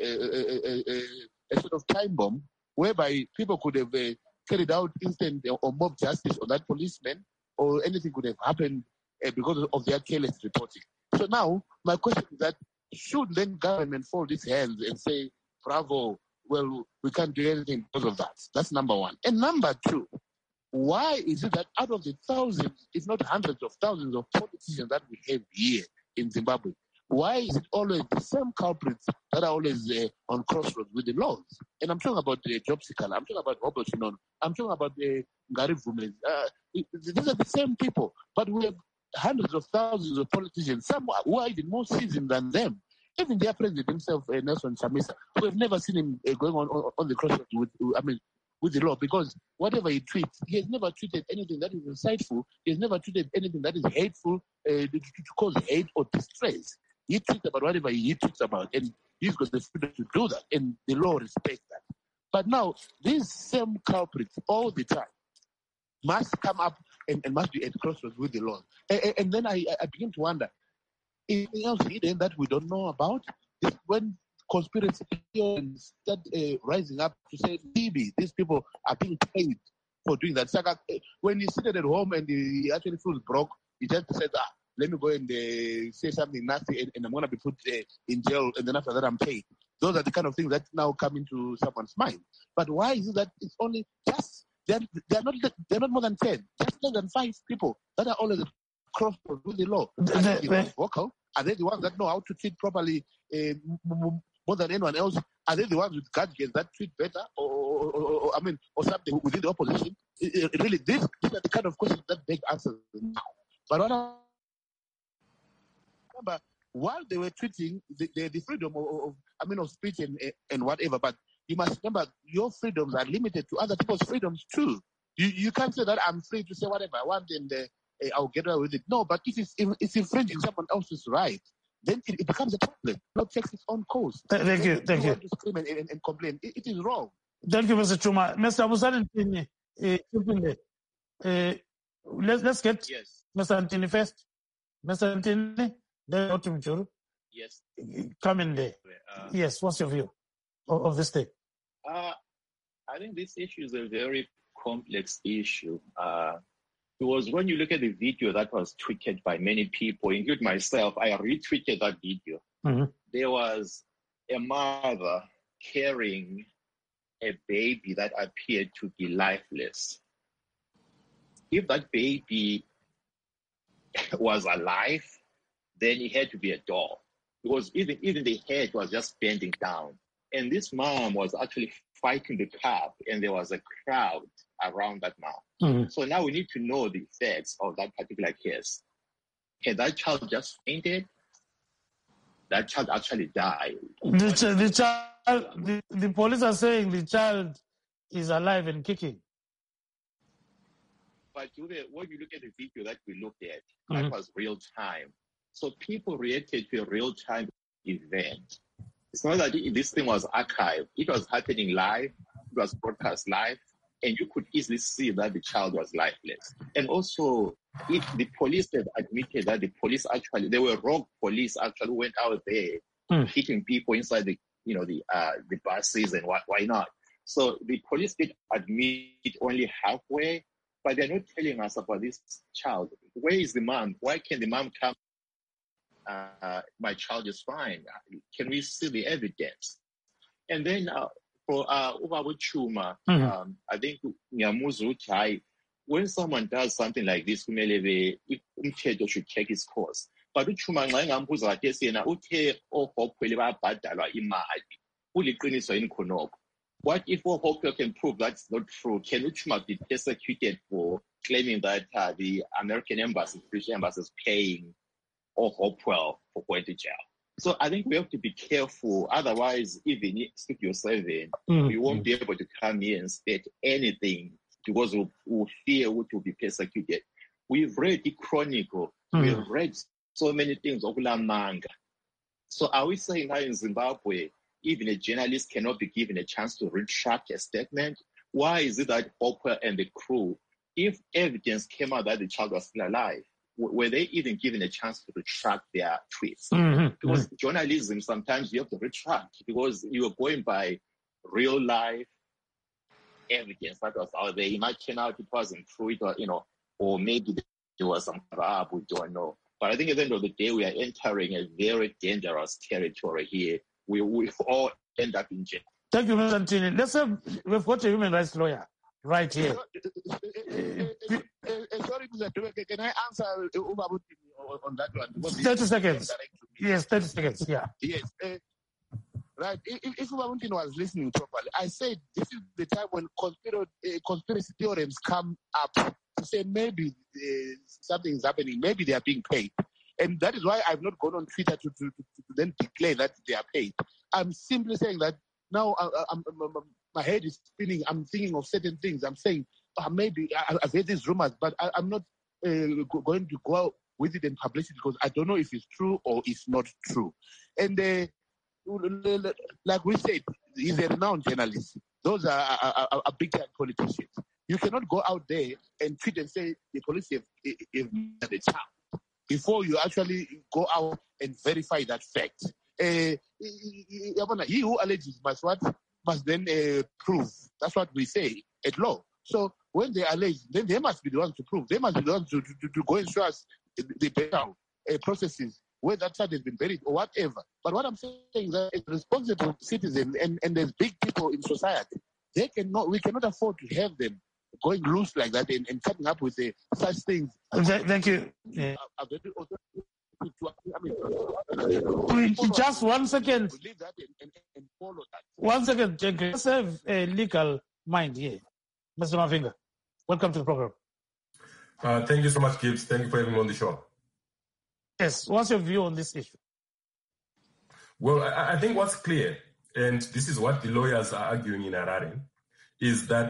a sort of time bomb, whereby people could have carried out instant or mob justice on that policeman, or anything could have happened because of their careless reporting. So now, my question is that, should then government fold its hands and say, bravo, well, we can't do anything because of that? That's number one. And number two, why is it that out of the thousands, if not hundreds of thousands of politicians that we have here in Zimbabwe, why is it always the same culprits that are always on crossroads with the laws? And I'm talking about Job Sikala, I'm talking about Robert Chinon, I'm talking about Ngari Vumez. These are the same people, but we have hundreds of thousands of politicians, some who are even more seasoned than them. Even their president himself, Nelson Chamisa, we have never seen him going on the crossroads with the law, because whatever he tweets, he has never tweeted anything that is insightful. He has never tweeted anything that is hateful, to cause hate or distress. He tweets about whatever he tweets about, and he's got the freedom to do that, and the law respects that. But now, these same culprits all the time must come up and must be at crossroads with the law. And then I begin to wonder, anything else hidden that we don't know about? This, when conspiracy theories start rising up to say, maybe these people are being paid for doing that. Like, when he's sitting at home and he actually feels broke, he just says, let me go and say something nasty and I'm going to be put in jail, and then after that I'm paid. Those are the kind of things that now come into someone's mind. But why is it that it's only just, they're not more than 10, just less than 5 people that are always crossroads with the law? Are they the ones vocal? Are they the ones that know how to treat properly more than anyone else? Are they the ones with gadgets that treat better, or something within the opposition? Really, these are the kind of questions that beg answers now. But what I remember, while they were treating the freedom of speech and whatever, but you must remember, your freedoms are limited to other people's freedoms too. You can't say that I'm free to say whatever I want and I'll get away with it. No, but if it's infringing someone else's right, then it becomes a problem. Not takes its own course. Thank you. To scream and complain. It is wrong. Thank you, Mr. Chuma. Mr. Abusari, let's get Mr. Antini first. Mr. Antini, then go to Mchuru. Yes. Come in there. Yes, what's your view of this thing? I think this issue is a very complex issue. Because when you look at the video that was tweeted by many people, including myself, I retweeted that video. Mm-hmm. There was a mother carrying a baby that appeared to be lifeless. If that baby was alive, then it had to be a doll, because even the head was just bending down. And this mom was actually fighting the cop, and there was a crowd around that mom. Mm-hmm. So now we need to know the facts of that particular case. Had that child just fainted? That child actually died. The police are saying the child is alive and kicking. But when you look at the video that we looked at, that was real time. So people reacted to a real time event. It's not that this thing was archived. It was happening live. It was broadcast live. And you could easily see that the child was lifeless. And also, if the police had admitted that there were rogue police actually went out there hitting people inside the buses and why not? So the police did admit only halfway, but they're not telling us about this child. Where is the mom? Why can the mom come? My child is fine. Can we see the evidence? And then for Ubaba Chuma, I think when someone does something like this, umthetho should take its course. but uchuma nxa engambuza kade sena uthe ohopwele bayabhadalwa imali uliqiniso yini khonokho. What if Hopewell can prove that's not true? Can Uchuma be persecuted for claiming that the American embassy, British embassy, is paying Hopewell for going to jail? So I think we have to be careful. Otherwise, even Studio 7, we won't be able to come here and state anything because we'll fear we will be persecuted. We've read the Chronicle. We've read so many things of Lamanga. So are we saying now in Zimbabwe, even a journalist cannot be given a chance to retract a statement? Why is it that Hopewell and the crew, if evidence came out that the child was still alive, were they even given a chance to retract their tweets? Because journalism, sometimes you have to retract because you are going by real life evidence that was out there. It might turn out it wasn't true, or maybe there was some cover-up, we don't know. But I think at the end of the day, we are entering a very dangerous territory here. We all end up in jail. Thank you, Mr. Ntini. We've got a human rights lawyer right here. Sorry, Mr. Dube, can I answer on that one? 30 seconds. Yes, 30 seconds, yeah. Yes. Right. If Ubabutini was listening properly, I said this is the time when conspiracy theorems come up to say maybe something is happening, maybe they are being paid. And that is why I've not gone on Twitter to then declare that they are paid. I'm simply saying that now my head is spinning. I'm thinking of certain things. I'm saying maybe I've heard these rumors, but I'm not going to go out with it and publish it because I don't know if it's true or it's not true. And like we said, he's a renowned journalist. Those are big-time politicians. You cannot go out there and tweet and say the police have murdered a child before you actually go out and verify that fact. He who alleges must then prove. That's what we say at law. So when they allege, then they must be the ones to prove. They must be the ones to go and show us the burial processes, where that child has been buried or whatever. But what I'm saying is that as responsible citizens and there's big people in society, we cannot afford to have them going loose like that and coming up with such things. Thank you. Yeah. Just 1 second. And follow that. 1 second, Jack. Let's have a legal mind here. Mr. Mavinga, welcome to the program. Thank you so much, Gibbs. Thank you for having me on the show. Yes, what's your view on this issue? Well, I think what's clear, and this is what the lawyers are arguing in Harare, is that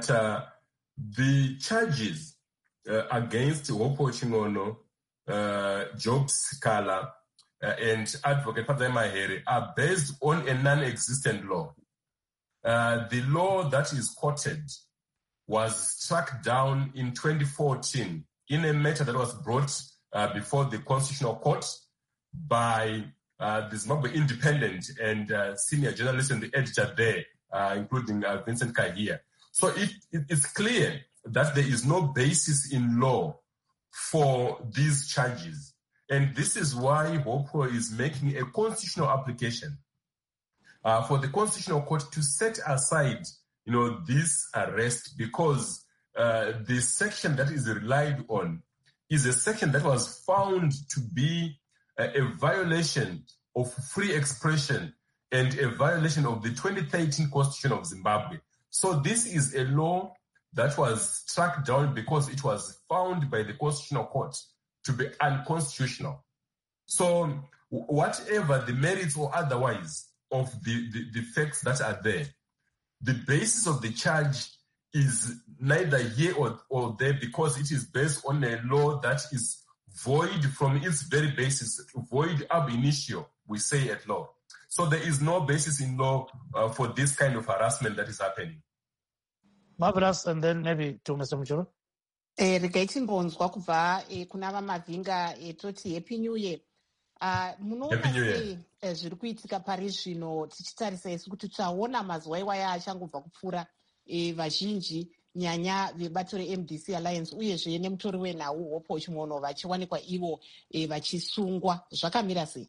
the charges against Hopewell Chingono, Job Sikala, and Advocate Fadzai Mahere are based on a non-existent law. The law that is quoted was struck down in 2014 in a matter that was brought before the Constitutional Court by the Zimbabwe Independent and senior journalist and the editor there, including Vincent Kahia. So it's clear that there is no basis in law for these charges. And this is why Hopewell is making a constitutional application for the Constitutional Court to set aside, this arrest, because the section that is relied on is a section that was found to be a violation of free expression and a violation of the 2013 Constitution of Zimbabwe. So this is a law that was struck down because it was found by the Constitutional Court to be unconstitutional. So whatever the merits or otherwise of the facts that are there, the basis of the charge is neither here or there because it is based on a law that is void from its very basis, void ab initio, we say at law. So there is no basis in law for this kind of harassment that is happening. Marvelous, and then maybe to Mr. Muchuru. Regachimbonzwa kubva kuna vaMavinga toti Happy New Year. Munoona sei zviri kuitika pari zvino tichitarisa isu kuti taona mazuva iwaya achangobva kupfuura vazhinji nyanya vebato reMDC Alliance uyezve nemutori wenhau Hopewell Chingono vachiwanikwa ivo vachisungwa. Zvakamira sei?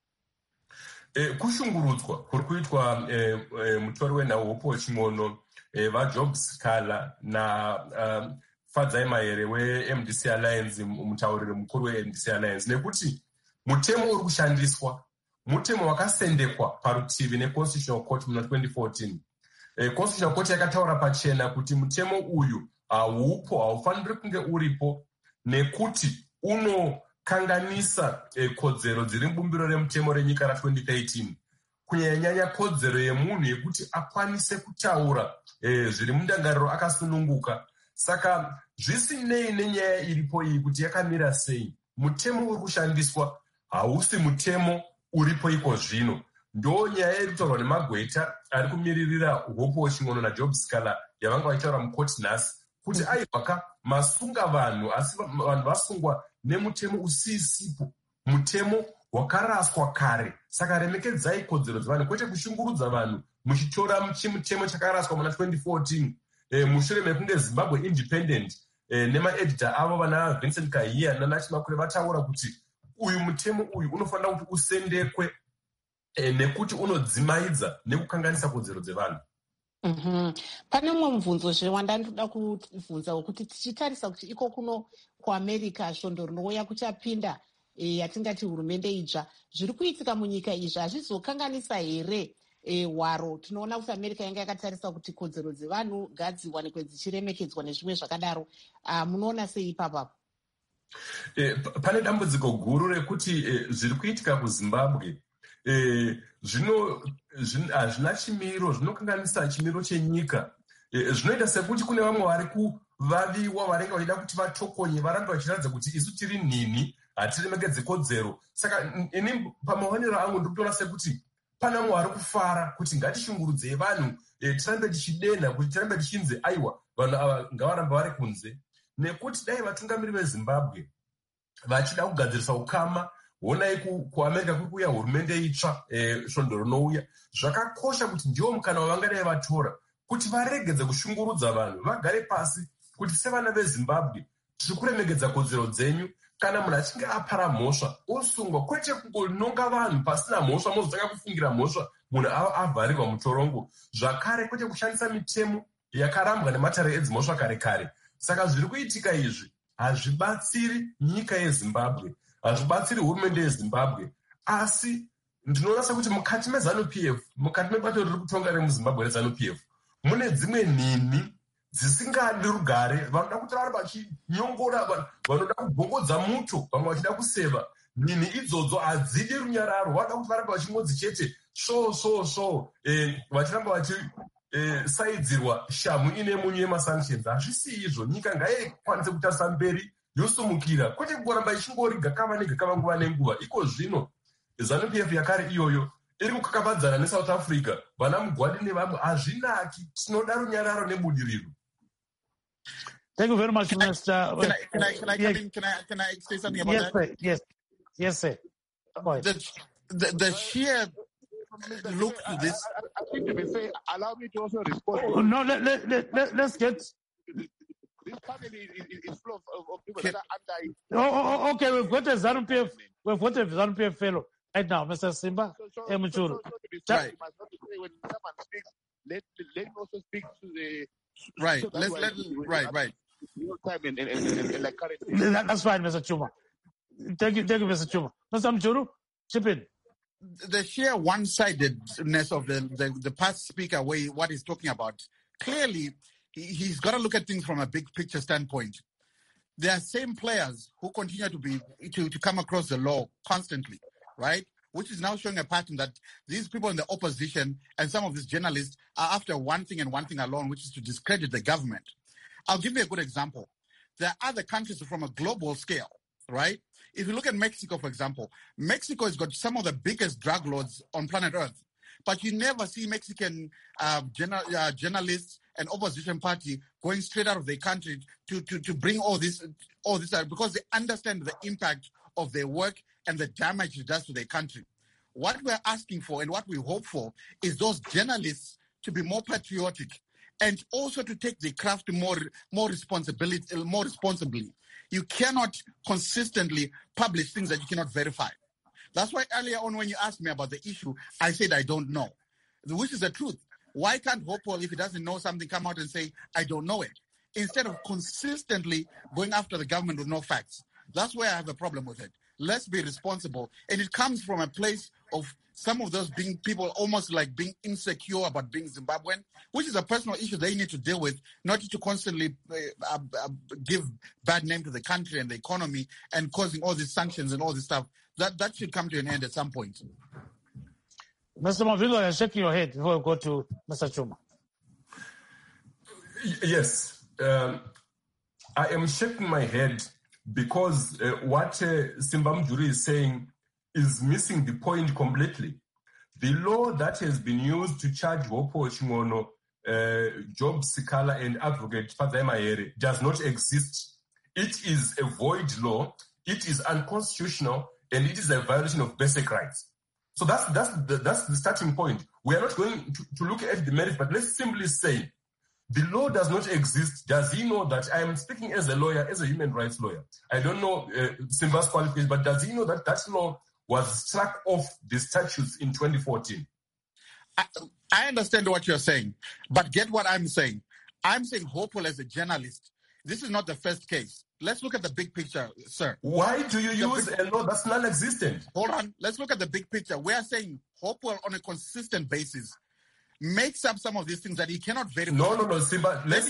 Kushungurudzwa kuri kuitwa mutori wenhau Hopewell Chingono, vaJob Sikala na Fadzai Mahere weMDC Alliance, mutauriri mukuru weMDC Alliance, nekuti mutemo uri kushandiswa mutemo wakasendekwa parutivi neconstitutional court muna 2014. Constitutional court yakataura pachena kuti mutemo uyu haupo, haufaniri kunge uripo nekuti unokanganisa kodzero dziri mubumbiro remutemo renyika ra2013, kunyanya kodzero yemunhu yekuti akwanise kutaura zviri mundangariro akasununguka. Saka zvisinei nenyaya iripo iyi kuti yakamira sei, mutemo uri kushandiswa hausi mutemo uripo iko zvino. Ndo nyaya iri kutaurwa nemagweta ari kumiririra Hope Waching'ono naJob Scaler yavanga vachitaura mukoti nhasi kuti aivaka masunga vanhu, asi vanhu vasungwa nemutemo usisipo, mutemo wakaraswa kare. Saka remekedzai kodzero dzevanhu, kwete kushungurudza vanhu muchitora chimutemo chakaraswa muna 2014 mushure mekunge Zimbabwe Independent nemaeditor avo vana Vincent Kahia nana Chimakure vataura kuti uyu mutemo uyu unofanira kuti usendekwe nekuti unodzimaidza nekukanganisa kodzero dzevanhu. Pane mumwe mubvunzo wandanoda kubvunza wekuti tichitarisa kuti iko kuno kuAmerica svondo rinouya kuchapinda yatingati hurumende itsva, zviri kuitika munyika izvi hazvizokanganisa here hwaro? Tinoona kuti America yanga yakatarisa kuti kodzero dzevanhu ngadziwanikwe dzichiremekedzwa nezvimwe zvakadaro. Munoona sei ipapapo? Pane dambudziko guru rekuti zviri kuitika kuZimbabwe hazvina chimiro, zvinokanganisa chimiro chenyika. Zvinoita sekuti kune vamwe vari kuvaviwa varenga vachida kuti vatokonye, varamba vachiratidza kuti isu tiri nini, hatiremekedze kodzero. Saka ini pamaonero angu ndiri kutoona sekuti pana vamwe vari kufara kuti ngatishungurudzei vanhu, tirambe tichidenha, kuti tirambe tichinzi aiwa vanhu ava ngavaramba vari kunze. Nekuti dai vatungamiri veZimbabwe vachida kugadzirisa ukama, honai kuAmerica kuri kuuya hurumende itsva svondo rinouya, zvakakosha kuti ndiwo mukana wavangadai vatora kuti varegedze kushungurudza vanhu, vagare pasi kuti sevana veZimbabwe tiri kuremegedza kodzero dzenyu. Kana munhu achinge apara mhosva osungwa, kwete kungononga vanhu pasina mhosva, mozotanga kufungira mhosva, munhu avharirwa mutorongo. Zvakare kwete kushandisa mitemo yakarambwa nematare edzimhosva kare kare. Saka zviri kuitika izvi hazvibatsiri nyika yeZimbabwe, hazvibatsiri hurumende yeZimbabwe, asi ndinoona sekuti mukati meZANU-PF, mukati mebato riri kutonga remuZimbabwe reZANU-PF, mune dzimwe nhini dzisingadi rugare, vanoda kuti vari vachinyongora, vanoda kubhongodza muto, vamwe vachida kuseva. Nhini idzodzo hadzidi runyararo, vanoda kuti varamba vachingodzi chete vachiramba vachisaidzirwa shamhu ine munyu yemasanctions. Hazvisi izvo, nyika ngaikwanise kutarisa mberi yosumukira, kwete kungoramba ichingori gakava negakava nguva nenguva. Iko zvino ZANU-PF yakare iyoyo iri kukakavadzana neSouth Africa, vana Mugwadi nevamwe. Hazvinaki, tinoda runyararo nebudiriro. Thank you very much, Mr. Can I say something about that? Yes, sir. The sheer look to this. I think you may say, allow me to also respond. No, let's get. This family is full of people that are under. Okay, we've got a ZANU-PF fellow right now, Mr. Simba Mchuru. Right. When someone speaks, let him also speak to the. Right. Right. Like currently. That's fine, Mr. Chuma. Thank you, Mr. Chuma. Mr. Mchuru, chip in. The sheer one-sidedness of the past speaker, what he's talking about, clearly he's got to look at things from a big picture standpoint. There are same players who continue to come across the law constantly, right? Which is now showing a pattern that these people in the opposition and some of these journalists are after one thing and one thing alone, which is to discredit the government. I'll give you a good example. There are other countries from a global scale, right? If you look at Mexico, for example, Mexico has got some of the biggest drug lords on planet Earth. But you never see Mexican journalists and opposition party going straight out of their country to bring all this out, because they understand the impact of their work and the damage it does to their country. What we're asking for and what we hope for is those journalists to be more patriotic and also to take the craft more responsibly. You cannot consistently publish things that you cannot verify. That's why earlier on when you asked me about the issue, I said I don't know, which is the truth. Why can't Hopewell, if he doesn't know something, come out and say, I don't know it, instead of consistently going after the government with no facts? That's where I have a problem with it. Let's be responsible. And it comes from a place of some of those being people almost like being insecure about being Zimbabwean, which is a personal issue they need to deal with, not to constantly give bad name to the country and the economy and causing all these sanctions and all this stuff. That should come to an end at some point. Mr. Mavinga, you're shaking your head before we go to Mr. Chuma. Yes. I am shaking my head because what Simba Mjuri is saying is missing the point completely. The law that has been used to charge Wopo Chingono, Job Sikala, and Advocate Fadzai Mahere does not exist. It is a void law, it is unconstitutional, and it is a violation of basic rights. So that's the starting point. We are not going to look at the merits, but let's simply say the law does not exist. Does he know that? I am speaking as a lawyer, as a human rights lawyer. I don't know Simba's qualifications, but does he know that that law was struck off the statutes in 2014? I understand what you're saying, but get what I'm saying. I'm saying Hopewell as a journalist. This is not the first case. Let's look at the big picture, sir. Why do you use a law that's non-existent? Hold on. Let's look at the big picture. We are saying Hopewell on a consistent basis makes up some of these things that he cannot verify. No, Simba. Let's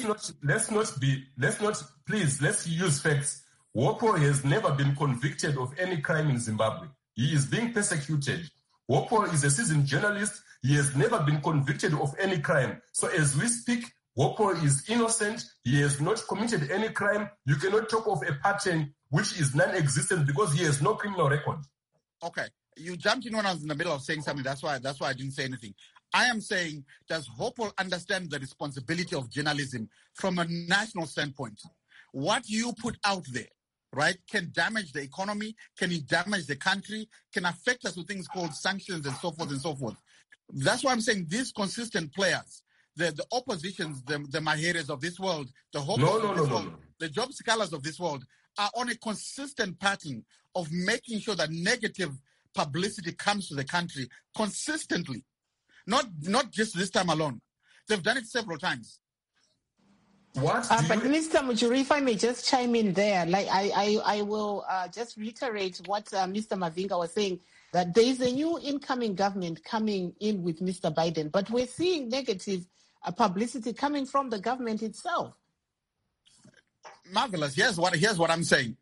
use facts. Wopo has never been convicted of any crime in Zimbabwe. He is being persecuted. Wopo is a seasoned journalist. He has never been convicted of any crime. So as we speak, Wopo is innocent. He has not committed any crime. You cannot talk of a pattern which is non-existent because he has no criminal record. Okay. You jumped in when I was in the middle of saying something. That's why I didn't say anything. I am saying, does Hopewell understand the responsibility of journalism from a national standpoint? What you put out there, right, can damage the economy, can it damage the country, can affect us with things called sanctions and so forth and so forth. That's why I'm saying these consistent players, the oppositions, the Maheres of this world, the Hopewells of this world, the Job Sikalas of this world, are on a consistent pattern of making sure that negative publicity comes to the country consistently. Not just this time alone. They've done it several times. But Mr. Mujuri, if I may just chime in there, like I will just reiterate what Mr. Mavinga was saying, that there is a new incoming government coming in with Mr. Biden, but we're seeing negative publicity coming from the government itself. Marvelous. Here's what I'm saying.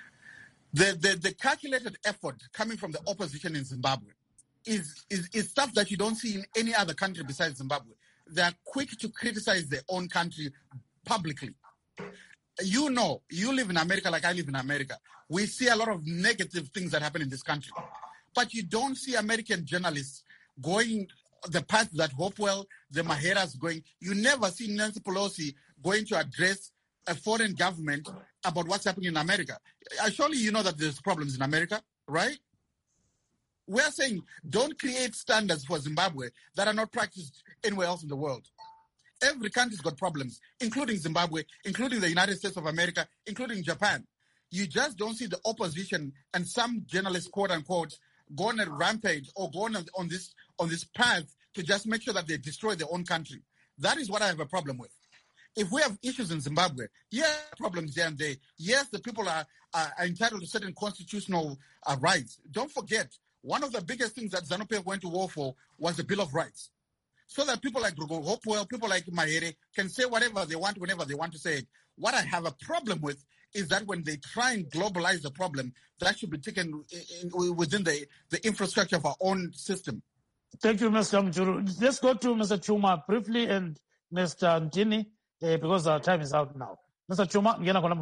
The calculated effort coming from the opposition in Zimbabwe is stuff that you don't see in any other country besides Zimbabwe. They are quick to criticize their own country publicly. You know, you live in America like I live in America. We see a lot of negative things that happen in this country. But you don't see American journalists going the path that Hopewell, the Maheras going. You never see Nancy Pelosi going to address a foreign government about what's happening in America. Surely you know that there's problems in America, right? We're saying don't create standards for Zimbabwe that are not practiced anywhere else in the world. Every country's got problems, including Zimbabwe, including the United States of America, including Japan. You just don't see the opposition and some journalists, quote unquote, go on a rampage or go on this path to just make sure that they destroy their own country. That is what I have a problem with. If we have issues in Zimbabwe, yes, problems there and there. Yes, the people are entitled to certain constitutional rights. Don't forget, one of the biggest things that ZANU-PF went to war for was the Bill of Rights. So that people like Hopewell, people like Mahere can say whatever they want whenever they want to say it. What I have a problem with is that when they try and globalize the problem, that should be taken within the infrastructure of our own system. Thank you, Mr. Mjuru. Let's go to Mr. Chuma briefly and Mr. Ntini, because our time is out now. Mr. Chuma,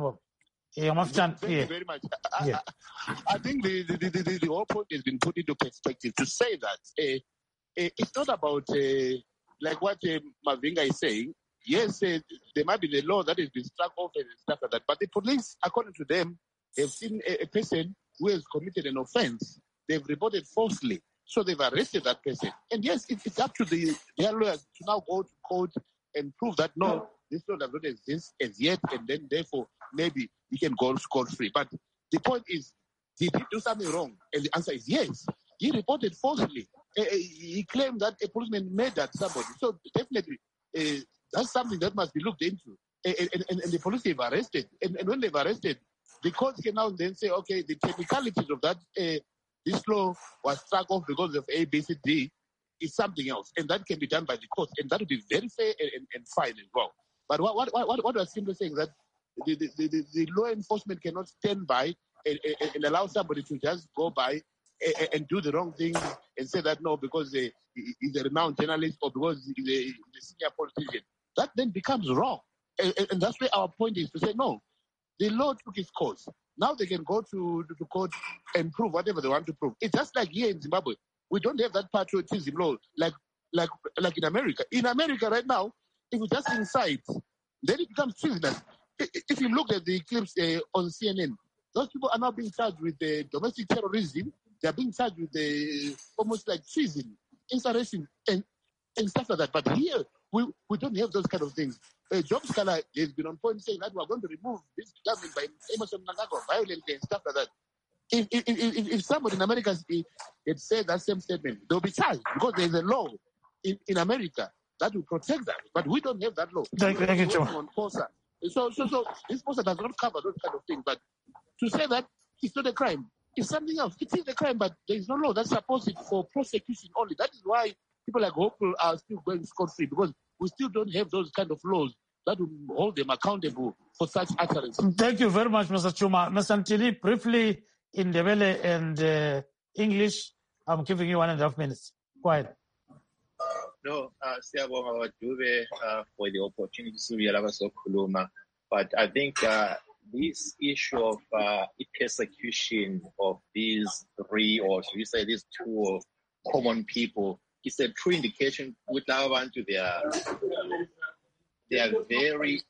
thank you very much. I think the whole point has been put into perspective to say that it's not about, like what Mavinga is saying. Yes, there might be the law that has been struck off and stuff like that, but the police, according to them, have seen a person who has committed an offense. They've reported falsely, so they've arrested that person. And yes, it's up to their lawyers to now go to court and prove that, no, this law does not exist as yet, and then therefore maybe he can go scot-free. But the point is, did he do something wrong? And the answer is yes. He reported falsely. He claimed that a policeman murdered somebody. So definitely, that's something that must be looked into. And the police have arrested. And when they've arrested, the courts can now then say, okay, the technicalities of that, this law was struck off because of A, B, C, D, is something else. And that can be done by the courts. And that would be very fair and fine as well. But what we're simply saying that the law enforcement cannot stand by and allow somebody to just go by and do the wrong thing and say that no, because he's a renowned journalist or because he's a senior politician. That then becomes wrong. And that's where our point is to say, no, the law took its course. Now they can go to court and prove whatever they want to prove. It's just like here in Zimbabwe. We don't have that patriotism law like in America. In America right now, if you just incite, then it becomes treasonous. If you look at the clips on CNN, those people are now being charged with domestic terrorism. They are being charged with almost like treason, insurrection, and stuff like that. But here, we don't have those kind of things. Job Scholar has been on point saying that we are going to remove this government by Emerson Mnangagwa violently and stuff like that. If somebody in America had said that same statement, they'll be charged because there's a law in America that will protect that. But we don't have that law. Thank you, John. So this POSA does not cover those kind of things. But to say that it's not a crime, it's something else. It is a crime, but there is no law that supports it for prosecution only. That is why people like Hopeful are still going scot-free, because we still don't have those kind of laws that will hold them accountable for such utterances. Thank you very much, Mr. Chuma. Mr. Ntili, briefly in Ndebele and English, I'm giving you 1.5 minutes. Go ahead. No, siyabonga Dube for the opportunity to be able. But I think this issue of persecution of these three, or should we say these two common people, is a true indication with abantu they are very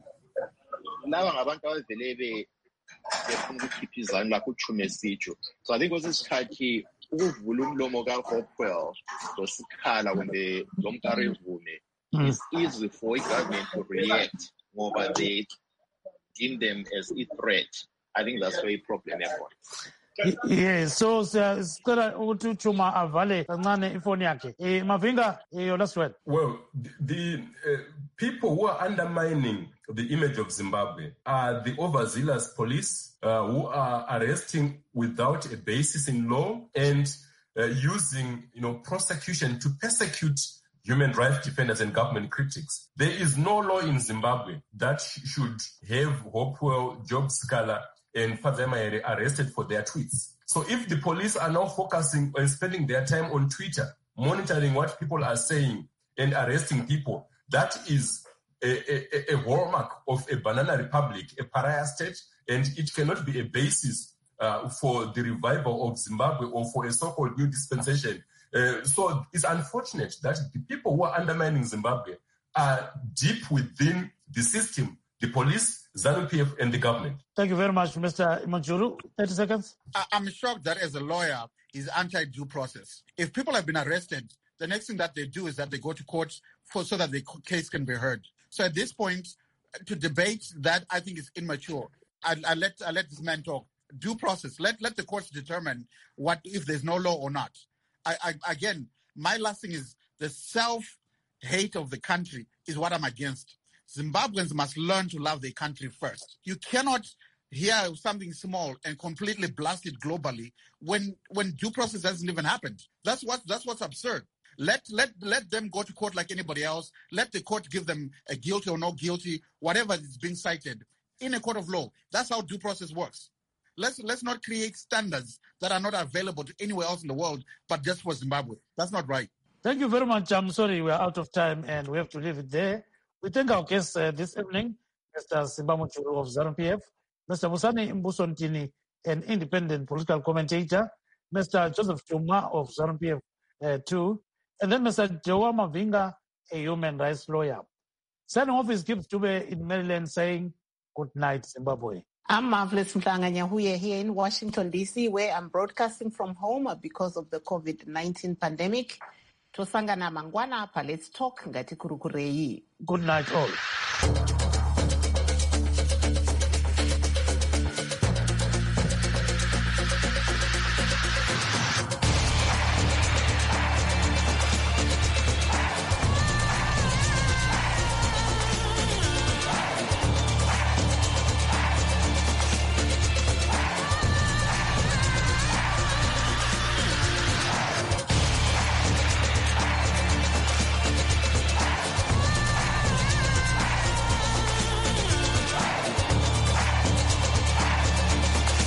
laba ngabantu abavele befuna ukukhipha izandla lakho uchume sitsho. So I think kwesisikhathi ukuvula umlomo kaHopewell losikhala kumbe lomkarevume it's easy for a government to react over they deem them as a threat. I think that's very problematic. Yes, so sicela ukuthi Chuma avale kancane ifoni yakhe. Mavinga, your last word. Well, the people who are undermining the image of Zimbabwe are the overzealous police who are arresting without a basis in law and using, prosecution to persecute human rights defenders and government critics. There is no law in Zimbabwe that should have Hopewell, Job Scholar, and Fadzai arrested for their tweets. So if the police are now focusing on spending their time on Twitter, monitoring what people are saying and arresting people, that is a hallmark of a banana republic, a pariah state, and it cannot be a basis for the revival of Zimbabwe or for a so-called new dispensation. So it's unfortunate that the people who are undermining Zimbabwe are deep within the system, the police, ZANU-PF, and the government. Thank you very much, Mr. Manjuru. 30 seconds. I'm shocked that as a lawyer, is anti-due process. If people have been arrested, the next thing that they do is that they go to court so that the case can be heard. So at this point, to debate that, I think is immature. I let this man talk. Due process. Let the courts determine what if there's no law or not. Again, my last thing is the self-hate of the country is what I'm against. Zimbabweans must learn to love their country first. You cannot hear something small and completely blast it globally when due process hasn't even happened. That's what's absurd. Let them go to court like anybody else. Let the court give them a guilty or no guilty, whatever is being cited in a court of law. That's how due process works. Let's not create standards that are not available to anywhere else in the world, but just for Zimbabwe. That's not right. Thank you very much. I'm sorry we're out of time and we have to leave it there. We thank our guests this evening, Mr. Simba Muchuru of ZANU-PF, Mr. Musani Mbuso Ntini, an independent political commentator, Mr. Joseph Chuma of ZANU-PF too, and then Mr. Joa Mavinga, a human rights lawyer. Signing off is Gibbs Dube in Maryland saying, good night, Zimbabwe. I'm Marvelous Mhlanga-Nyahuye here in Washington, D.C., where I'm broadcasting from home because of the COVID-19 pandemic. Tosangana mangwana pa, let's talk ngati kurukureyi. Good night all.